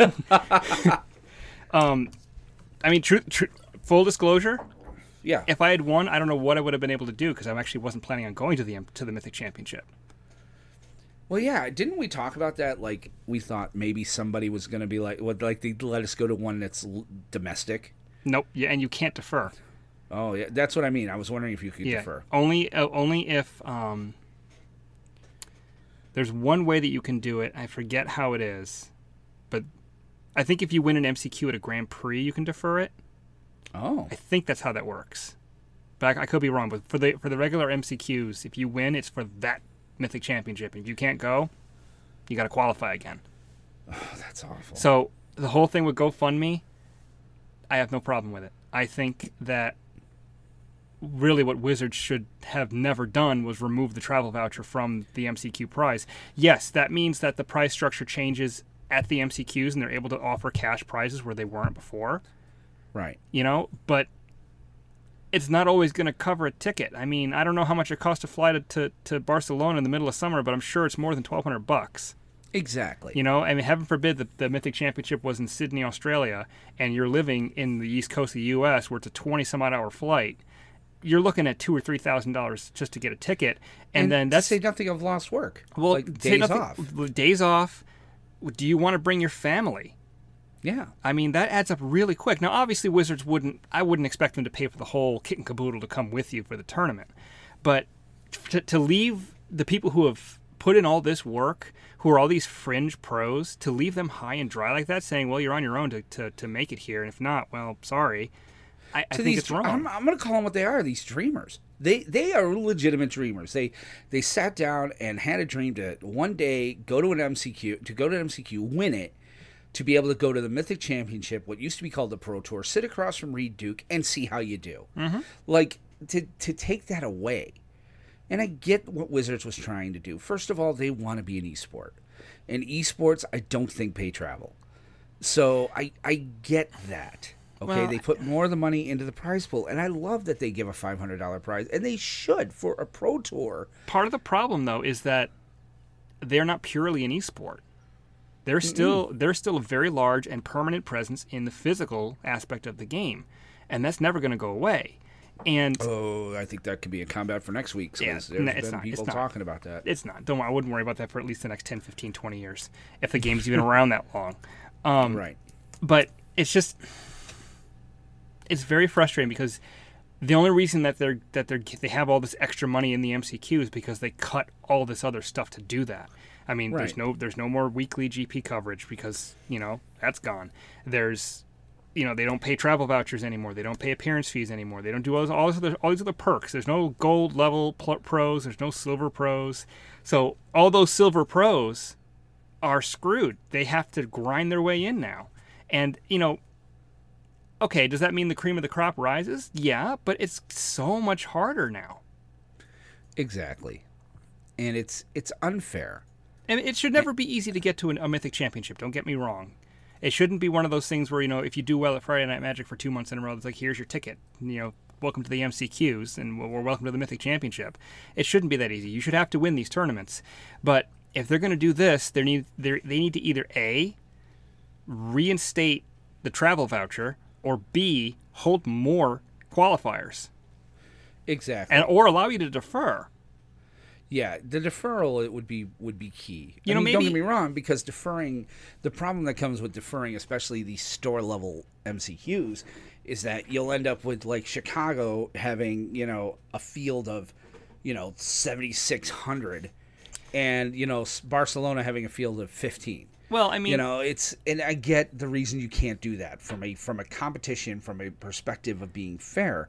um. I mean, tr- tr- full disclosure, Yeah. if I had won, I don't know what I would have been able to do, because I actually wasn't planning on going to the to the Mythic Championship. Well, yeah, didn't we talk about that? Like, we thought maybe somebody was going to be like, would like they let us go to one that's l- domestic. Nope. Yeah, and you can't defer. Oh, yeah, that's what I mean. I was wondering if you could Yeah, defer. only uh, only if um. There's one way that you can do it. I forget how it is, but I think if you win an M C Q at a Grand Prix, you can defer it. Oh, I think that's how that works. But I, I could be wrong. But for the for the regular M C Qs, if you win, it's for that Mythic Championship. If you can't go, you got to qualify again. oh, that's awful. So the whole thing with GoFundMe, I have no problem with it. I think that really what Wizards should have never done was remove the travel voucher from the M C Q prize. Yes, that means that the prize structure changes at the M C Qs and they're able to offer cash prizes where they weren't before. Right. You know, but it's not always going to cover a ticket. I mean, I don't know how much it costs to fly to, to, to Barcelona in the middle of summer, but I'm sure it's more than twelve hundred bucks. Exactly. You know, I mean, heaven forbid the, the Mythic Championship was in Sydney, Australia, and you're living in the East Coast of the U S where it's a twenty some odd hour flight. You're looking at two or three thousand dollars just to get a ticket, and, and then that's say nothing of lost work. well, like say days nothing- off. Days off. Do you want to bring your family? Yeah. I mean, that adds up really quick. Now, obviously, Wizards wouldn't. I wouldn't expect them to pay for the whole kit and caboodle to come with you for the tournament, but to, to leave the people who have put in all this work, who are all these fringe pros, to leave them high and dry like that, saying, "Well, you're on your own to, to, to make it here, and if not, well, sorry." I, I To think these, it's wrong. I'm, I'm going to call them what they are. These dreamers. They they are legitimate dreamers. They they sat down and had a dream to one day go to an M C Q, to go to an M C Q, win it, to be able to go to the Mythic Championship, what used to be called the Pro Tour, sit across from Reed Duke, and see how you do. Mm-hmm. Like, to to take that away. And I get what Wizards was trying to do. First of all, they want to be an esport. And esports, I don't think pay travel. So I I get that. Okay, Well, they put more of the money into the prize pool, and I love that they give a five hundred dollars prize, and they should for a pro tour. Part of the problem, though, is that they're not purely an esport. They're still mm-hmm. they're still a very large and permanent presence in the physical aspect of the game, and that's never going to go away. And oh, I think that could be a combat for next week. Yeah, There's no, been it's not, people it's not. talking about that. It's not. Don't worry, I wouldn't worry about that for at least the next ten, fifteen, twenty years, if the game's even around that long. Um, right. But it's just... It's very frustrating because the only reason that they're that they're they have all this extra money in the M C Q is because they cut all this other stuff to do that. I mean, Right. there's no there's no more weekly G P coverage because, you know, that's gone. There's, you know, they don't pay travel vouchers anymore. They don't pay appearance fees anymore. They don't do all this, all, this other, all these other perks. There's no gold level pl- pros. There's no silver pros. So all those silver pros are screwed. They have to grind their way in now. And, you know, okay, does that mean the cream of the crop rises? Yeah, but it's so much harder now. Exactly. And it's it's unfair. And it should never be easy to get to an, a Mythic Championship, don't get me wrong. It shouldn't be one of those things where, you know, if you do well at Friday Night Magic for two months in a row, it's like, here's your ticket. You know, welcome to the M C Qs, and we're welcome to the Mythic Championship. It shouldn't be that easy. You should have to win these tournaments. But if they're going to do this, they need they need to either A, reinstate the travel voucher, or B, hold more qualifiers. Exactly. And or allow you to defer. Yeah, the deferral it would be would be key. You I know, mean, maybe, don't get me wrong, because deferring, the problem that comes with deferring, especially the store level M C Qs, is that you'll end up with like Chicago having, you know, a field of, you know, seventy-six hundred, and you know Barcelona having a field of fifteen. Well, I mean, you know, it's, and I get the reason you can't do that from a from a competition, from a perspective of being fair.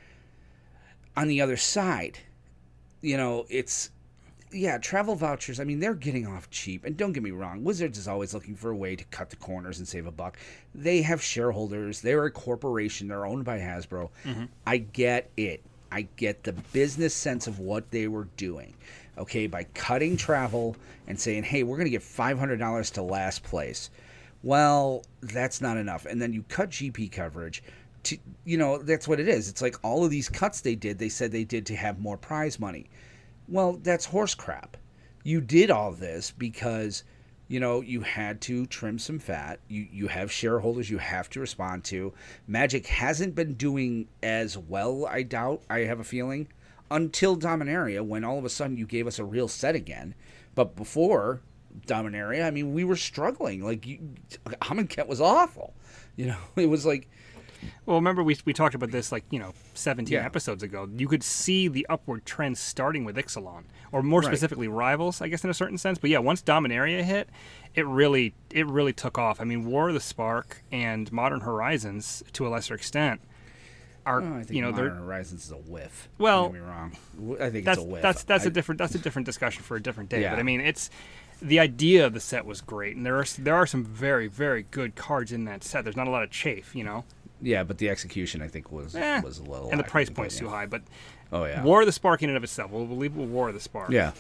On the other side, you know, it's, yeah, travel vouchers, I mean, they're getting off cheap. And don't get me wrong, Wizards is always looking for a way to cut the corners and save a buck. They have shareholders. They're a corporation. They're owned by Hasbro. Mm-hmm. I get it. I get the business sense of what they were doing. Okay, by cutting travel and saying, hey, we're going to get five hundred dollars to last place. Well, that's not enough. And then you cut G P coverage. To, you know, that's what it is. It's like all of these cuts they did, they said they did to have more prize money. Well, that's horse crap. You did all this because, you know, you had to trim some fat. You you have shareholders you have to respond to. Magic hasn't been doing as well, I doubt, I have a feeling, until Dominaria, when all of a sudden you gave us a real set again. But before Dominaria, I mean, we were struggling. Like, you, Amonkhet was awful. You know, it was like... Well, remember we we talked about this like, you know, seventeen Yeah. episodes ago. You could see the upward trend starting with Ixalan, or more Right. specifically Rivals, I guess in a certain sense. But yeah, once Dominaria hit, it really it really took off. I mean, War of the Spark and Modern Horizons, to a lesser extent, are Oh, I think you know Modern they're Horizons is a whiff. Well, don't get me wrong. I think that's it's a whiff. that's that's I, a different that's a different discussion for a different day. Yeah. But I mean, it's the idea of the set was great, and there are there are some very very good cards in that set. There's not a lot of chafe, you know. Yeah, but the execution I think was Eh, was a little. and the lacking, price but point's yeah. too high. But Oh yeah. War of the Spark in and of itself, we'll leave it with War of the Spark. Yeah.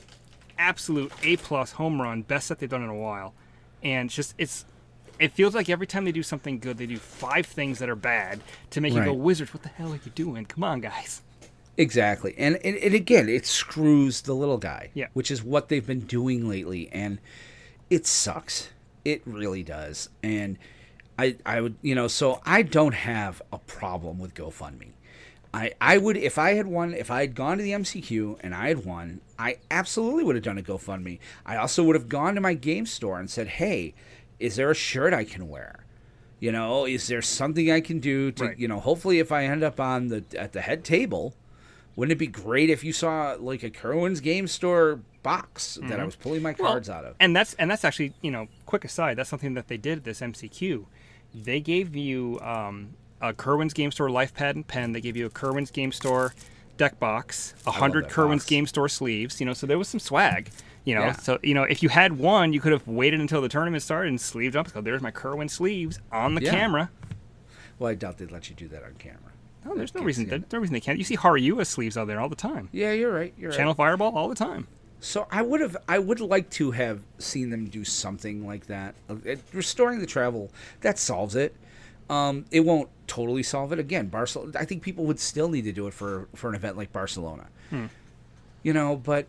Absolute A plus home run, best set they've done in a while, and just it's. It feels like every time they do something good, they do five things that are bad to make you go, Right. Wizards, what the hell are you doing? Come on, guys. Exactly, and, and and again, it screws the little guy. Yeah. Which is what they've been doing lately, and it sucks. It really does, and. I, I would, you know, so I don't have a problem with GoFundMe. I, I would, if I had won, if I had gone to the M C Q and I had won, I absolutely would have done a GoFundMe. I also would have gone to my game store and said, hey, is there a shirt I can wear? You know, is there something I can do to, Right. you know, hopefully if I end up on the, at the head table, wouldn't it be great if you saw like a Kerwin's Game Store box that Mm-hmm. I was pulling my cards out of? And that's and that's actually, you know, quick aside, that's something that they did at this M C Q. They gave you um, a Kerwin's Game Store life pad and pen. They gave you a Kerwin's Game Store deck box, a hundred that Kerwin's box. Game Store sleeves. You know, so there was some swag. You know, Yeah. so you know if you had one, you could have waited until the tournament started and sleeved up. So there's my Kerwin sleeves on the Yeah. camera. Well, I doubt they'd let you do that on camera. No, there's no Can't reason. see There's it. no reason they can't. You see Haruya sleeves out there all the time. Yeah, you're right. You're Channel right. Fireball all the time. So I would have, I would like to have seen them do something like that. Uh, Restoring the travel, that solves it. Um, it won't totally solve it. Again, Barcelona. I think people would still need to do it for for an event like Barcelona. Hmm. You know, but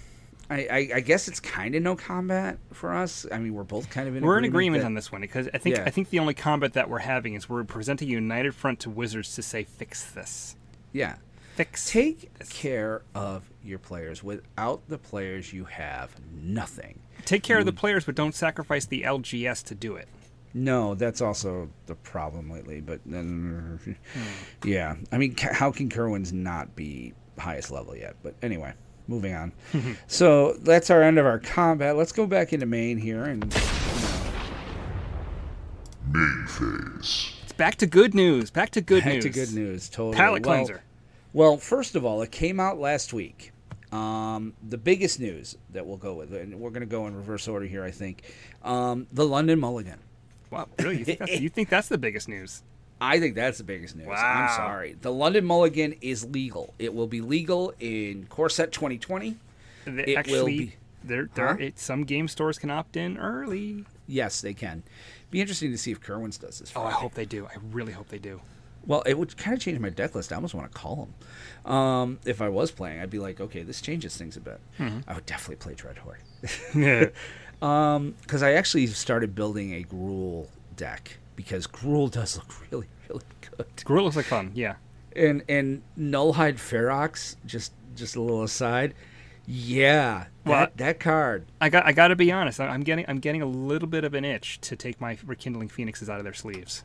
I, I, I guess it's kind of no combat for us. I mean, we're both kind of in. We're in agreement agreement that- on this one because I think Yeah. I think the only combat that we're having is we're presenting a united front to Wizards to say fix this. Yeah. Fix. Take this. care of your players. Without the players, you have nothing. Take care of the players, but don't sacrifice the L G S to do it. No, that's also the problem lately. But then, yeah, I mean, ca- how can Kerwin's not be highest level yet? But anyway, moving on. So that's our end of our combat. Let's go back into main here and. You know, Main phase. It's back to good news. Back to good back news. to good news. Totally. Palate Well- cleanser. Well, first of all, it came out last week. Um, the biggest news that we'll go with, and we're going to go in reverse order here, I think, um, the London Mulligan. Wow, really? You think, that's, you think that's the biggest news? I think that's the biggest news. Wow. I'm sorry. The London Mulligan is legal. It will be legal in Core Set twenty twenty. They It actually, will be. there, there, Huh? it, some game stores can opt in early. Yes, they can. Be interesting to see if Kerwin's does this. Oh, Friday. I hope they do. I really hope they do. Well, it would kind of change my deck list. I almost want to call him. Um, if I was playing, I'd be like, okay, this changes things a bit. Mm-hmm. I would definitely play Dreadhorde. Yeah. Um, because I actually started building a Gruul deck because Gruul does look really, really good. Gruul looks like fun. Yeah. And and Nullhide Ferox, just just a little aside. Yeah, Well, that, that card. I got. I got to be honest. I- I'm getting. I'm getting a little bit of an itch to take my Rekindling Phoenixes out of their sleeves.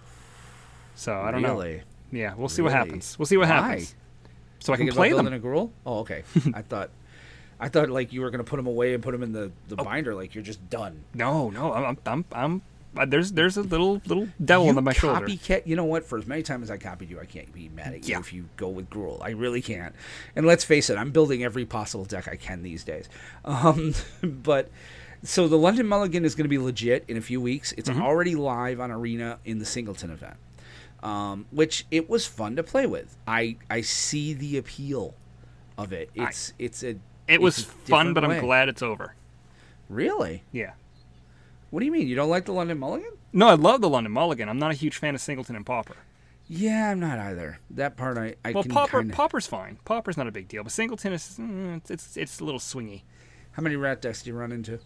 So I don't really? know. Yeah, we'll see what Really? happens. We'll see what Why? happens. So I can Thinking play about them. building a Gruul? Oh, okay. I thought, I thought like you were gonna put them away and put them in the, the Oh. binder, like you're just done. No, no. I'm. I'm. I'm. I'm uh, there's. There's a little. Little devil you on my shoulder. copycat. You know what? For as many times as I copied you, I can't be mad at you Yeah. if you go with Gruul. I really can't. And let's face it, I'm building every possible deck I can these days. Um, but so the London Mulligan is going to be legit in a few weeks. It's Mm-hmm. already live on Arena in the Singleton event, um, which it was fun to play with. I I see the appeal of it. It's it's a It it's was a fun, different but way. I'm glad it's over. Really? Yeah. What do you mean? You don't like the London Mulligan? No, I love the London Mulligan. I'm not a huge fan of Singleton and Pauper. Yeah, I'm not either. That part I, I Well, can Pauper, kinda... Pauper's fine. Pauper's not a big deal, but Singleton is mm, it's, it's it's a little swingy. How many rat decks do you run into?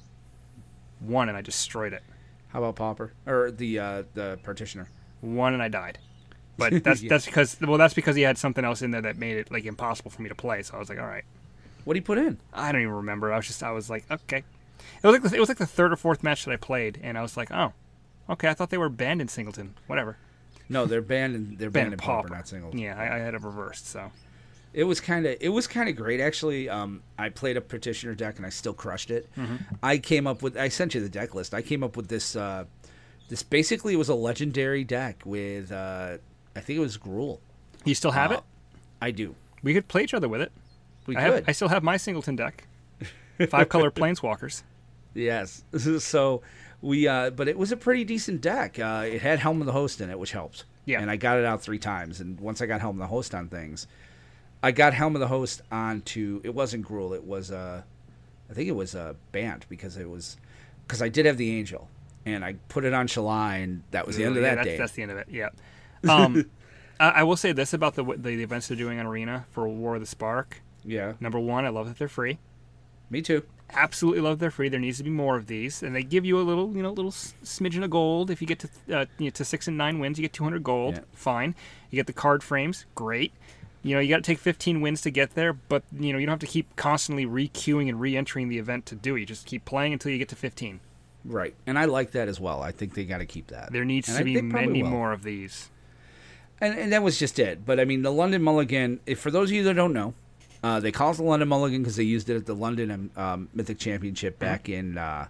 One and I destroyed it. How about Pauper or the uh, the Partitioner? One and I died. But that's Yeah. that's because well that's because he had something else in there that made it like impossible for me to play. So I was like, all right. What do you put in? I don't even remember. I was just I was like, okay. It was like the, it was like the third or fourth match that I played, and I was like, oh, okay. I thought they were banned in Singleton. Whatever. No, they're banned in they're Banned banned in Pauper, not single. Yeah, I, I had it reversed. So It was kind of it was kind of great actually. Um, I played a Petitioner deck and I still crushed it. Mm-hmm. I came up with I sent you the deck list. I came up with this. Uh, this basically was a legendary deck with uh, I think it was Gruul. you still have Uh, it? I do. We could play each other with it. We I could. have I still have my Singleton deck. Five color Planeswalkers. Yes. So we, uh, but it was a pretty decent deck. Uh, it had Helm of the Host in it, which helped. Yeah. And I got it out three times. And once I got Helm of the Host on things, I got Helm of the Host onto. It wasn't Gruul. It was. Uh, I think it was uh, Bant because it was because I did have the Angel, and I put it on Shalai, and that was the end of Yeah, that that's, day. That's the end of it. Yeah. Um, I, I will say this about the, the the events they're doing on Arena for War of the Spark. Yeah. Number one, I love that they're free. Me too. Absolutely love they're free. There needs to be more of these, and they give you a little, you know, little s- smidgen of gold. If you get to uh, you know, to six and nine wins, you get two hundred gold. Yeah. Fine. You get the card frames. Great. You know, you got to take fifteen wins to get there, but you know, you don't have to keep constantly re-queuing and re-entering the event to do it. You just keep playing until you get to fifteen. Right. And I like that as well. I think they got to keep that. There needs And to I- be they probably many will. more of these. And, and that was just it. But I mean, the London Mulligan. If for those of you that don't know, uh, they call it the London Mulligan because they used it at the London um, Mythic Championship back in uh,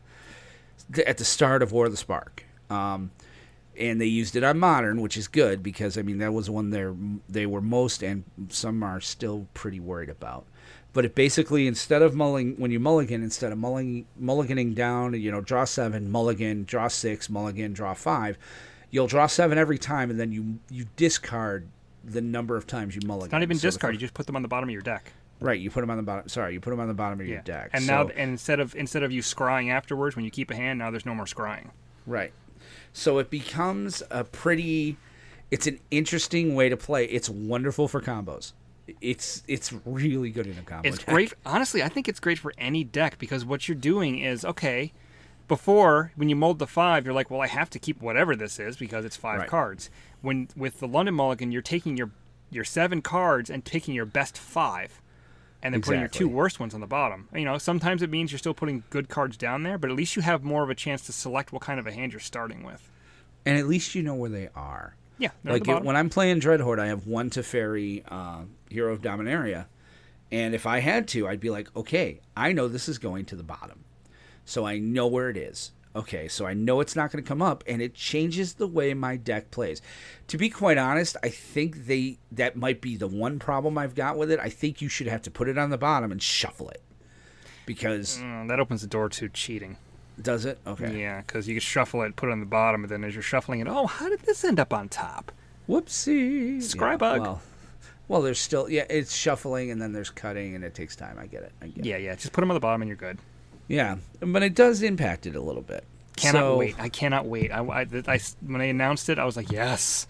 th- at the start of War of the Spark. Um, and they used it on Modern, which is good because I mean that was one they they were most and some are still pretty worried about. But it basically instead of mulling when you mulligan, instead of mulling mulliganing down, you know, draw seven, mulligan, draw six, mulligan, draw five. You'll draw seven every time, and then you you discard the number of times you mulligan. It's not even So the discard. fir- You just put them on the bottom of your deck. right, you put them on the bottom. Sorry, you put them on the bottom of your deck. And So- now, and instead of instead of you scrying afterwards, when you keep a hand, now there's no more scrying. right, so it becomes a pretty. It's an interesting way to play. It's wonderful for combos. It's it's really good in a combo. It's deck. great. Honestly, I think it's great for any deck because what you're doing is okay. Before, when you mold the five, you're like, well, I have to keep whatever this is because it's five Right. cards. When with the London Mulligan, you're taking your your seven cards and picking your best five, and then putting your two Exactly. worst ones on the bottom. You know, sometimes it means you're still putting good cards down there, but at least you have more of a chance to select what kind of a hand you're starting with. And at least you know where they are. Yeah, they're at Like the it, bottom. when I'm playing Dreadhorde, I have one Teferi uh, Hero of Dominaria, and if I had to, I'd be like, okay, I know this is going to the bottom, so I know where it is. Okay, so I know it's not going to come up, and it changes the way my deck plays. To be quite honest, I think they that might be the one problem I've got with it. I think you should have to put it on the bottom and shuffle it. Because... Mm, that opens the door to cheating. Does it? Okay. Yeah, because you can shuffle it, put it on the bottom, and then as you're shuffling it, oh, how did this end up on top? Whoopsie. Scrybug. Yeah, well, well, there's still... Yeah, it's shuffling, and then there's cutting, and it takes time. I get it. I get Yeah, it. yeah. Just put them on the bottom, and you're good. Yeah, but it does impact it a little bit. Cannot so, wait. I cannot wait. I, I, I, when they announced it, I was like, yes.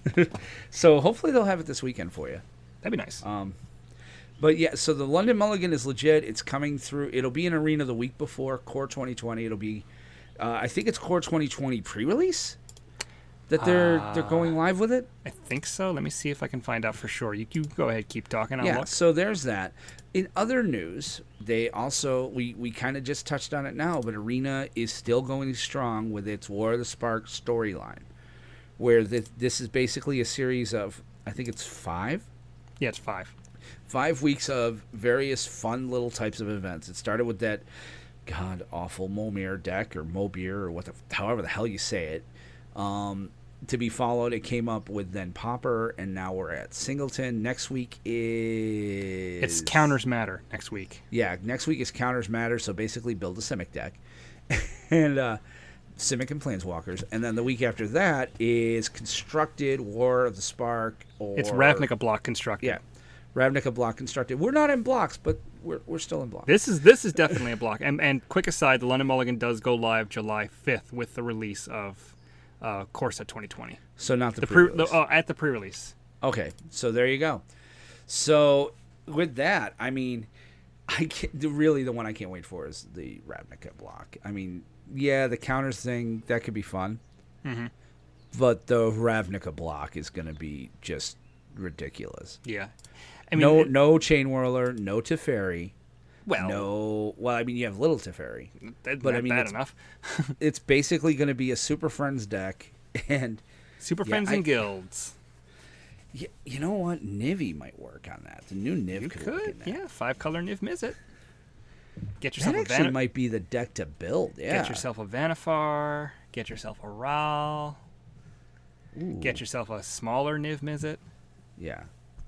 So hopefully they'll have it this weekend for you. That'd be nice. Um, but yeah, so the London Mulligan is legit. It's coming through. It'll be in Arena the week before Core twenty twenty. It'll be, uh, I think it's Core twenty twenty pre-release that they're Uh, they're going live with it. I think so. Let me see if I can find out for sure. You, you go ahead, keep talking. I'll Yeah, look. so there's that. In other news, they also we we kind of just touched on it now, but Arena is still going strong with its War of the Spark storyline, where the, this is basically a series of I think it's five. Yeah, it's five. Five weeks of various fun little types of events. It started with that god awful Momir deck or Mobir or what the, however the hell you say it. Um, to be followed, it came up with then Pauper, and now we're at Singleton. Next week is It's Counters Matter next week. Yeah, next week is Counters Matter. So basically, build a Simic deck, and uh, Simic and Planeswalkers. And then the week after that is Constructed War of the Spark. Or It's Ravnica block constructed. Yeah. Ravnica block constructed. We're not in blocks, but we're we're still in blocks. This is this is definitely a block. And and quick aside, the London Mulligan does go live July fifth with the release of uh, Core Set twenty twenty. So not the, The pre pre-release. the, oh, at the pre-release. Okay, so there you go. So with that, I mean, I can't, the, really the one I can't wait for is the Ravnica block. I mean, yeah, the counters thing that could be fun, Mm-hmm. but the Ravnica block is going to be just ridiculous. Yeah. I mean, no, it- no Chain Whirler, no Teferi. well, No, well, I mean, you have little Teferi. that, but not I mean, bad it's- enough. It's basically going to be a Super Friends deck, and Super yeah, Friends I- and Guilds. y- you know what? Nivi might work on that. The new Niv You could, work could, in that. yeah. Five color Niv Mizzet. Get yourself That a actually Van- might be the deck to build. Yeah. Get yourself a Vanifar. Get yourself a Ral. Ooh, Get yourself a smaller Niv Mizzet. Yeah.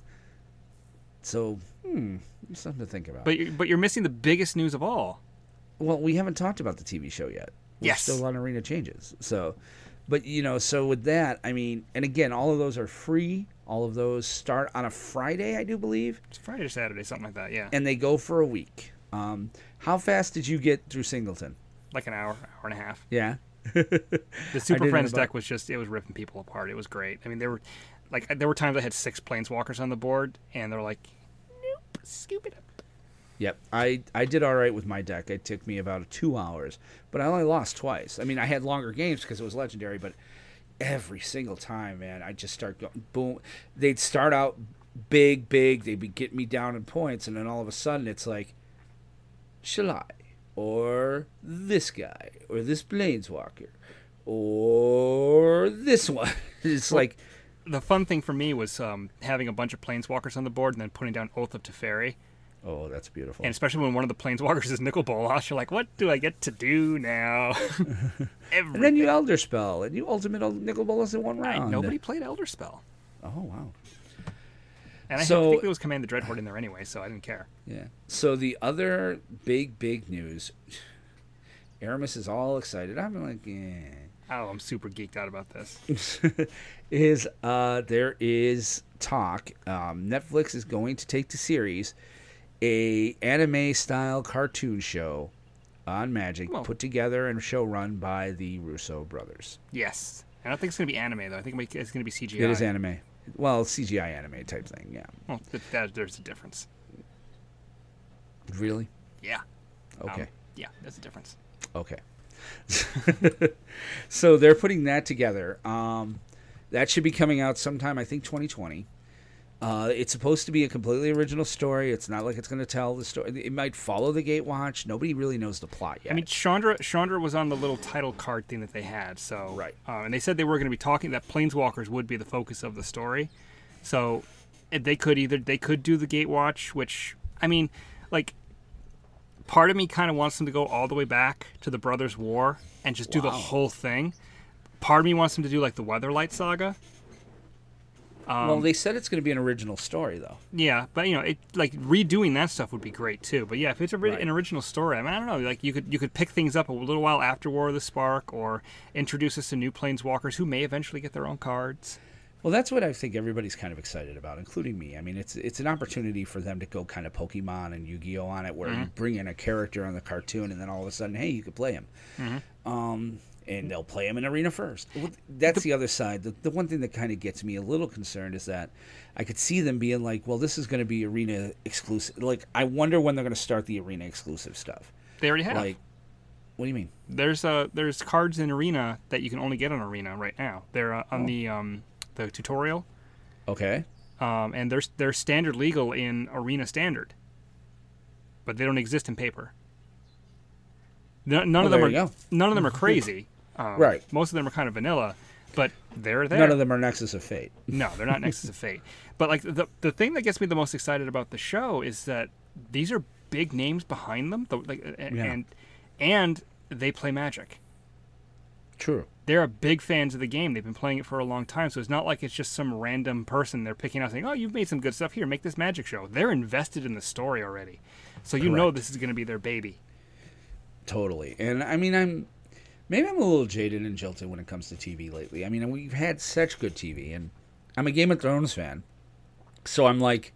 So, hmm, something to think about. But you're, but you're missing the biggest news of all. well, we haven't talked about the T V show yet. We're Yes. still on Arena Changes. So, but you know, so with that, I mean, and again, all of those are free. All of those start on a Friday, I do believe, It's Friday or Saturday, something like that. Yeah, and they go for a week. Um, how fast did you get through Singleton? like an hour, hour and a half. Yeah. The Super did it Friends about- deck was just it was ripping people apart. It was great. I mean, there were like there were times I had six Planeswalkers on the board, and they're like, nope, scoop it up. Yep, I, I did all right with my deck. It took me about two hours, but I only lost twice. I mean, I had longer games because it was legendary, but every single time, man, I just start going boom. They'd start out big, big. They'd be getting me down in points, and then all of a sudden, it's like, Shalai, or this guy, or this Planeswalker, or this one. It's like, The fun thing for me was um, having a bunch of Planeswalkers on the board and then putting down Oath of Teferi. oh, that's beautiful. And especially when one of the Planeswalkers is Nicol Bolas, you're like, what do I get to do now? Everything. And then you Elder Spell, and you ultimate Nicol Bolas in one round. Nobody played Elder Spell. Oh, wow. And I So- think there was Command the Dreadhorde in there anyway, so I didn't care. Yeah. So the other big, big news, Aramis is all excited. I'm like, yeah. Oh, I'm super geeked out about this. is uh, there is talk. Um, Netflix is going to take to series a anime style cartoon show on Magic, Well- put together and show run by the Russo brothers. Yes. I don't think it's going to be anime, though. I think it's going to be C G I. It is anime. Well, C G I anime type thing. Yeah. Well, th- that, there's a difference. Really? Yeah. Okay. Um, yeah, there's a difference. Okay. So they're putting that together. Um, that should be coming out sometime, I think, twenty twenty. Uh, it's supposed to be a completely original story. It's not like it's going to tell the story. It might follow the Gatewatch. Nobody really knows the plot yet. I mean, Chandra Chandra was on the little title card thing that they had, so Right. Uh, and they said they were going to be talking that Planeswalkers would be the focus of the story, so eh, they could either they could do the Gatewatch, which I mean, like part of me kind of wants them to go all the way back to the Brothers' War and just do the Wow. whole thing. Part of me wants them to do like the Weatherlight Saga. Um, well, they said it's going to be an original story, though. Yeah, but you know, it like redoing that stuff would be great too. But yeah, if it's a, Right. an original story, I mean, I don't know, like you could you could pick things up a little while after War of the Spark, or introduce us to new Planeswalkers who may eventually get their own cards. Well, that's what I think everybody's kind of excited about, including me. I mean, it's it's an opportunity for them to go kind of Pokemon and Yu-Gi-Oh on it, where Mm-hmm. you bring in a character on the cartoon, and then all of a sudden, hey, you could play him. Mm-hmm. Um, and they'll play him in Arena first. Well, That's the other side. The, the one thing that kind of gets me a little concerned is that I could see them being like, well, this is going to be Arena exclusive. Like, I wonder when they're going to start the Arena exclusive stuff. They already have. Like, what do you mean? There's uh there's cards in Arena that you can only get on Arena right now. They're uh, on Oh. the um the tutorial. Okay. Um, and they're they're standard legal in Arena Standard, but they don't exist in paper. No- None Well, of them there are you go. none of them are crazy. Um, Right. Most of them are kind of vanilla, but they're there. None of them are Nexus of Fate. No, they're not Nexus of Fate. But like the the thing that gets me the most excited about the show is that these are big names behind them. The, like, a- Yeah. and and they play Magic. True. They're big fans of the game. They've been playing it for a long time, so it's not like it's just some random person they're picking out saying, "Oh, you've made some good stuff here. Make this Magic show." They're invested in the story already, so you know Correct. this is going to be their baby. Totally. And I mean, I'm maybe I'm a little jaded and jilted when it comes to T V lately. I mean, we've had such good T V, and I'm a Game of Thrones fan, so I'm like,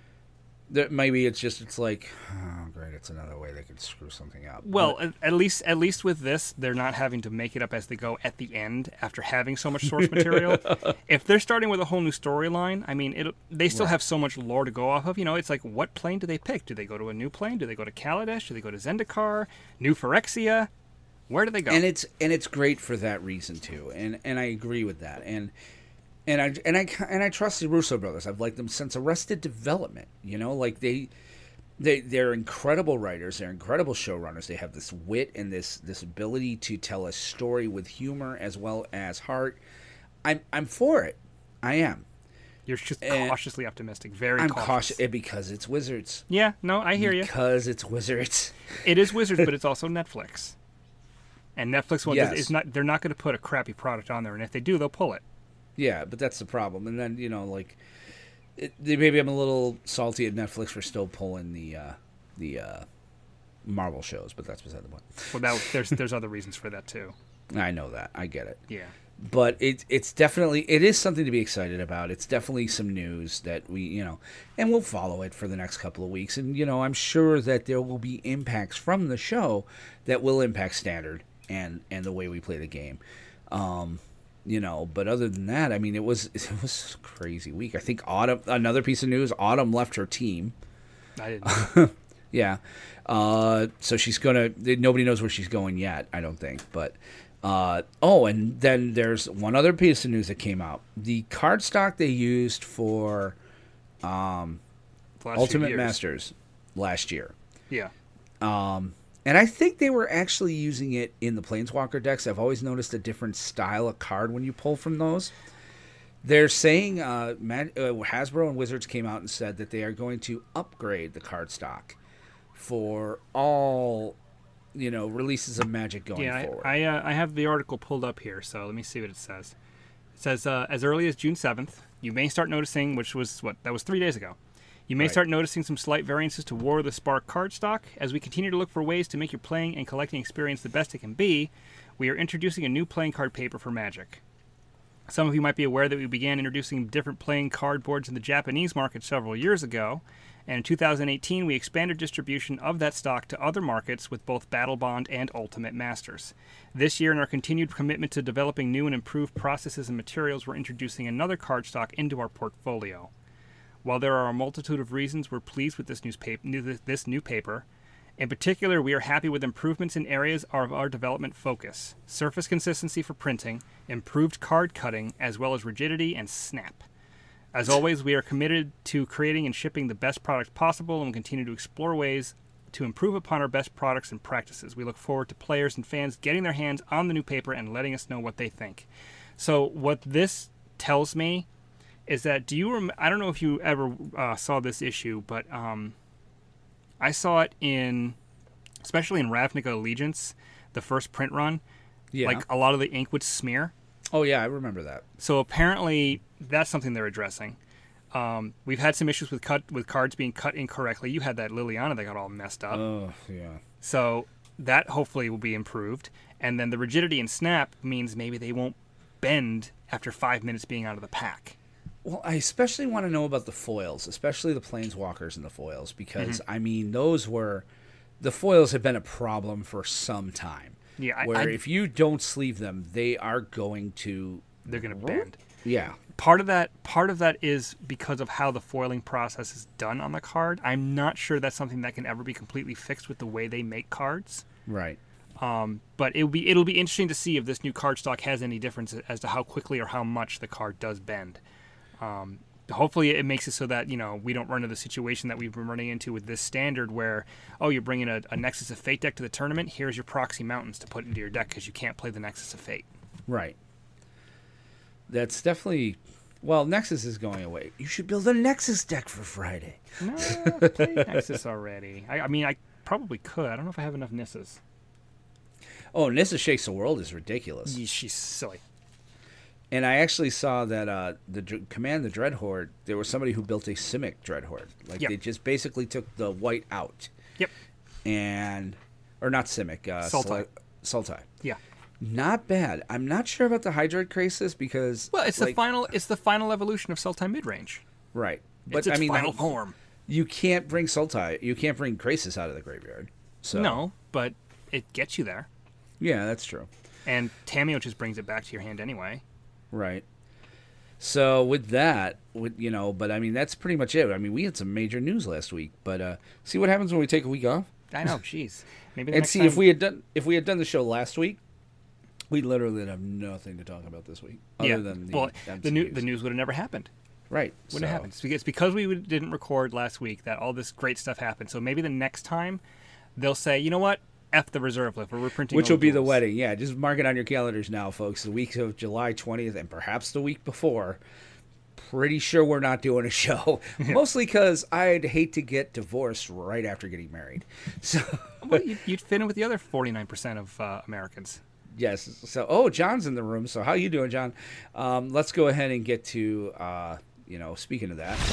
there, maybe it's just it's like, oh great, it's another way they could screw something up. Well, But- at, at least at least with this, they're not having to make it up as they go at the end after having so much source material. If they're starting with a whole new storyline, I mean, it they still Right. have so much lore to go off of. You know, it's like, what plane do they pick? Do they go to a new plane? Do they go to Kaladesh? Do they go to Zendikar? New Phyrexia? Where do they go? and it's and it's great for that reason too, and and I agree with that, and and I and I and I trust the Russo brothers. I've liked them since Arrested Development. You know, like they they they're incredible writers. They're incredible showrunners. They have this wit and this this ability to tell a story with humor as well as heart. I'm I'm for it. I am. You're just and cautiously optimistic. Very I'm cautious. cautious eh, because it's Wizards. Yeah, no, I hear you. Because it's Wizards. It is Wizards, but it's also Netflix. And Netflix wants Yes. is not they're not going to put a crappy product on there, and if they do, they'll pull it. Yeah, but that's the problem. And then, you know, like, it, maybe I'm a little salty at Netflix for still pulling the uh, the uh, Marvel shows, but that's beside the point. Well, that, there's there's other reasons for that too. I know that. I get it. Yeah. But it, it's definitely, it is something to be excited about. It's definitely some news that we, you know, and we'll follow it for the next couple of weeks. And, you know, I'm sure that there will be impacts from the show that will impact Standard and, and the way we play the game. Um, you know, but other than that, I mean, it was it was a crazy week. I think Autumn, another piece of news, Autumn left her team. I didn't. Yeah. Uh, so she's going to, nobody knows where she's going yet, I don't think. But, uh, oh, and then there's one other piece of news that came out. The card stock they used for um, The last few Ultimate years. Masters last year. Yeah. Um, and I think they were actually using it in the Planeswalker decks. I've always noticed a different style of card when you pull from those. They're saying uh, Mag- uh, Hasbro and Wizards came out and said that they are going to upgrade the card stock for all, you know, releases of Magic going Yeah, forward. I I, uh, I have the article pulled up here, so let me see what it says. It says uh, as early as June seventh, you may start noticing, which was what that was three days ago. You may Right. start noticing some slight variances to War of the Spark card stock as we continue to look for ways to make your playing and collecting experience the best it can be. We are introducing a new playing card paper for Magic. Some of you might be aware that we began introducing different playing card boards in the Japanese market several years ago, and in two thousand eighteen we expanded distribution of that stock to other markets with both Battle Bond and Ultimate Masters. This year, in our continued commitment to developing new and improved processes and materials, we're introducing another card stock into our portfolio. While there are a multitude of reasons we're pleased with this, newspaper, this new paper, in particular, we are happy with improvements in areas of our development focus: surface consistency for printing, improved card cutting, as well as rigidity and snap. As always, we are committed to creating and shipping the best products possible and will continue to explore ways to improve upon our best products and practices. We look forward to players and fans getting their hands on the new paper and letting us know what they think. So what this tells me is that, do you rem- I don't know if you ever uh, saw this issue, but um, I saw it in especially in Ravnica Allegiance, the first print run, Yeah. like a lot of the ink would smear. Oh, yeah, I remember that. So apparently that's something they're addressing. Um, we've had some issues with cut with cards being cut incorrectly. You had that Liliana that got all messed up. Oh, yeah. So that hopefully will be improved. And then the rigidity and snap means maybe they won't bend after five minutes being out of the pack. Well, I especially want to know about the foils, especially the Planeswalkers and the foils, because, mm-hmm. I mean, those were... The foils have been a problem for some time. Yeah, I, where I, if you don't sleeve them, they are going to... They're going to bend. Yeah. Part of that part of that is because of how the foiling process is done on the card. I'm not sure that's something that can ever be completely fixed with the way they make cards. Right. Um, but it'll be it'll be interesting to see if this new card stock has any difference as to how quickly or how much the card does bend. Um, hopefully it makes it so that, you know, we don't run into the situation that we've been running into with this standard where, oh, you're bringing a, a Nexus of Fate deck to the tournament, here's your Proxy Mountains to put into your deck because you can't play the Nexus of Fate. Right. That's definitely... Well, Nexus is going away. You should build a Nexus deck for Friday. No, I played Nexus already. I, I mean, I probably could. I don't know if I have enough Nisses. Oh, Nissa Shakes the World is ridiculous. Yeah, she's silly. And I actually saw that uh, the D- Command the Dreadhorde, there was somebody who built a Simic Dreadhorde. Like, yep. they just basically took the white out. Yep. And... Or not Simic. Uh, Sultai. Sultai. Yeah. Not bad. I'm not sure about the Hydroid Crisis because... Well, it's like, the final It's the final evolution of Sultai midrange. Right. But, it's its I mean, final that, form. You can't bring Sultai. You can't bring Crisis out of the graveyard. So No, but it gets you there. Yeah, that's true. And Tamiyo just brings it back to your hand anyway. Right. So with that, with you know, but I mean that's pretty much it. I mean we had some major news last week, but uh, see what happens when we take a week off. I know, jeez. Maybe the and next see time... if we had done if we had done the show last week, we literally have nothing to talk about this week other yeah. than the well, M C Us. the new the news would have never happened. Right. Wouldn't so. have happened. It's because, it's because we would, didn't record last week that all this great stuff happened. So maybe the next time they'll say, you know what? F the reserve list. We're reprinting. Which will be the rules. wedding. Yeah, just mark it on your calendars now, folks. The week of July twentieth and perhaps the week before. Pretty sure we're not doing a show. Mostly because I'd hate to get divorced right after getting married. So well, you'd, you'd fit in with the other forty-nine percent of uh, Americans. Yes. So, oh, John's in the room. So how you doing, John? Um, let's go ahead and get to, uh, you know, speaking of that.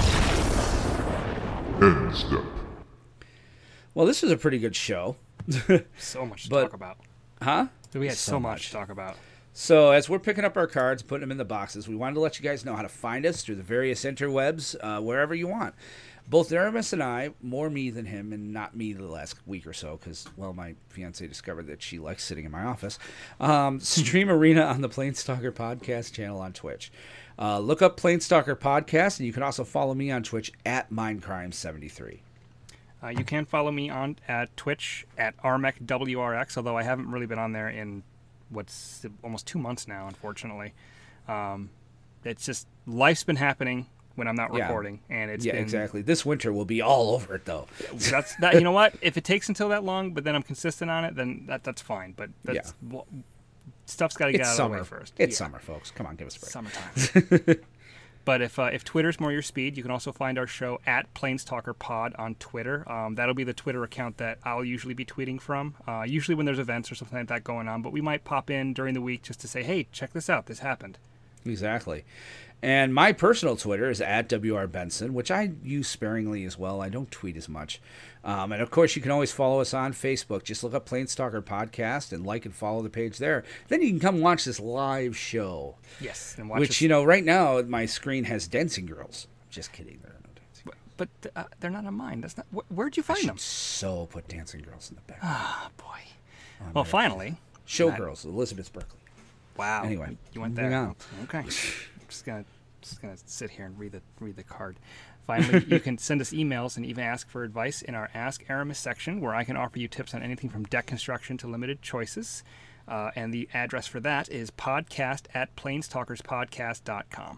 End step. Well, this was a pretty good show. So much to But- talk about. Huh? We had So so, much much. to talk about. So as we're picking up our cards, putting them in the boxes, we wanted to let you guys know how to find us through the various interwebs, uh, wherever you want. Both Aramis and I, more me than him, and not me the last week or so, because, well, my fiance discovered that she likes sitting in my office, um, stream Arena on the Planestalker Podcast channel on Twitch. Uh, look up Planestalker Podcast, and you can also follow me on Twitch at Mindcrime seventy-three. Uh, you can follow me on at Twitch at Armec W R X, although I haven't really been on there in what's almost two months now, unfortunately. Um, it's just life's been happening when I'm not Yeah. recording, and it's Yeah, been, exactly. This winter will be all over it, though. That's that. You know what? If it takes until that long, but then I'm consistent on it, then that that's fine. But that's well, stuff's got to get It's out summer. of the way first. It's Yeah. summer, folks. Come on, give us a break. Summertime. But if uh, if Twitter's more your speed, you can also find our show at Planestalker Pod on Twitter. Um, that'll be the Twitter account that I'll usually be tweeting from. Uh, usually when there's events or something like that going on, but we might pop in during the week just to say, hey, check this out. This happened. Exactly. And my personal Twitter is at W R Benson, which I use sparingly as well. I don't tweet as much. Um, and, of course, you can always follow us on Facebook. Just look up Planestalker Podcast and like and follow the page there. Then you can come watch this live show. Yes. And watch Which, us- you know, right now my screen has Dancing Girls. Just kidding. There are no Dancing Girls. But uh, they're not on mine. That's not. Wh- where'd you I find should them? so put Dancing Girls in the back. Ah, boy. Oh, Well, man. finally. Showgirls, Elizabeth Berkley. Wow. Anyway, you went moving there. on. Okay. I'm just gonna just gonna sit here and read the read the card. Finally, you can send us emails and even ask for advice in our Ask Aramis section, where I can offer you tips on anything from deck construction to limited choices. Uh, and the address for that is podcast at planestalkerspodcast dot com.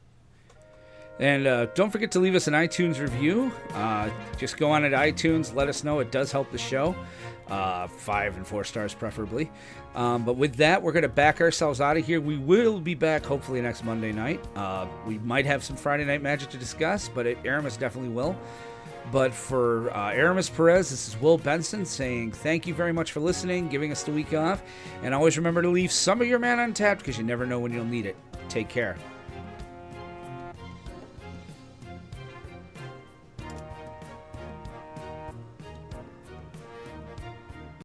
And uh, don't forget to leave us an iTunes review. Uh, just go on to iTunes, let us know. It does help the show. Uh, five and four stars preferably. Um, but with that, we're going to back ourselves out of here. We will be back hopefully next Monday night. Uh, we might have some Friday Night Magic to discuss, but it, Aramis definitely will. But for uh, Aramis Perez, this is Will Benson saying thank you very much for listening, giving us the week off. And always remember to leave some of your mana untapped because you never know when you'll need it. Take care.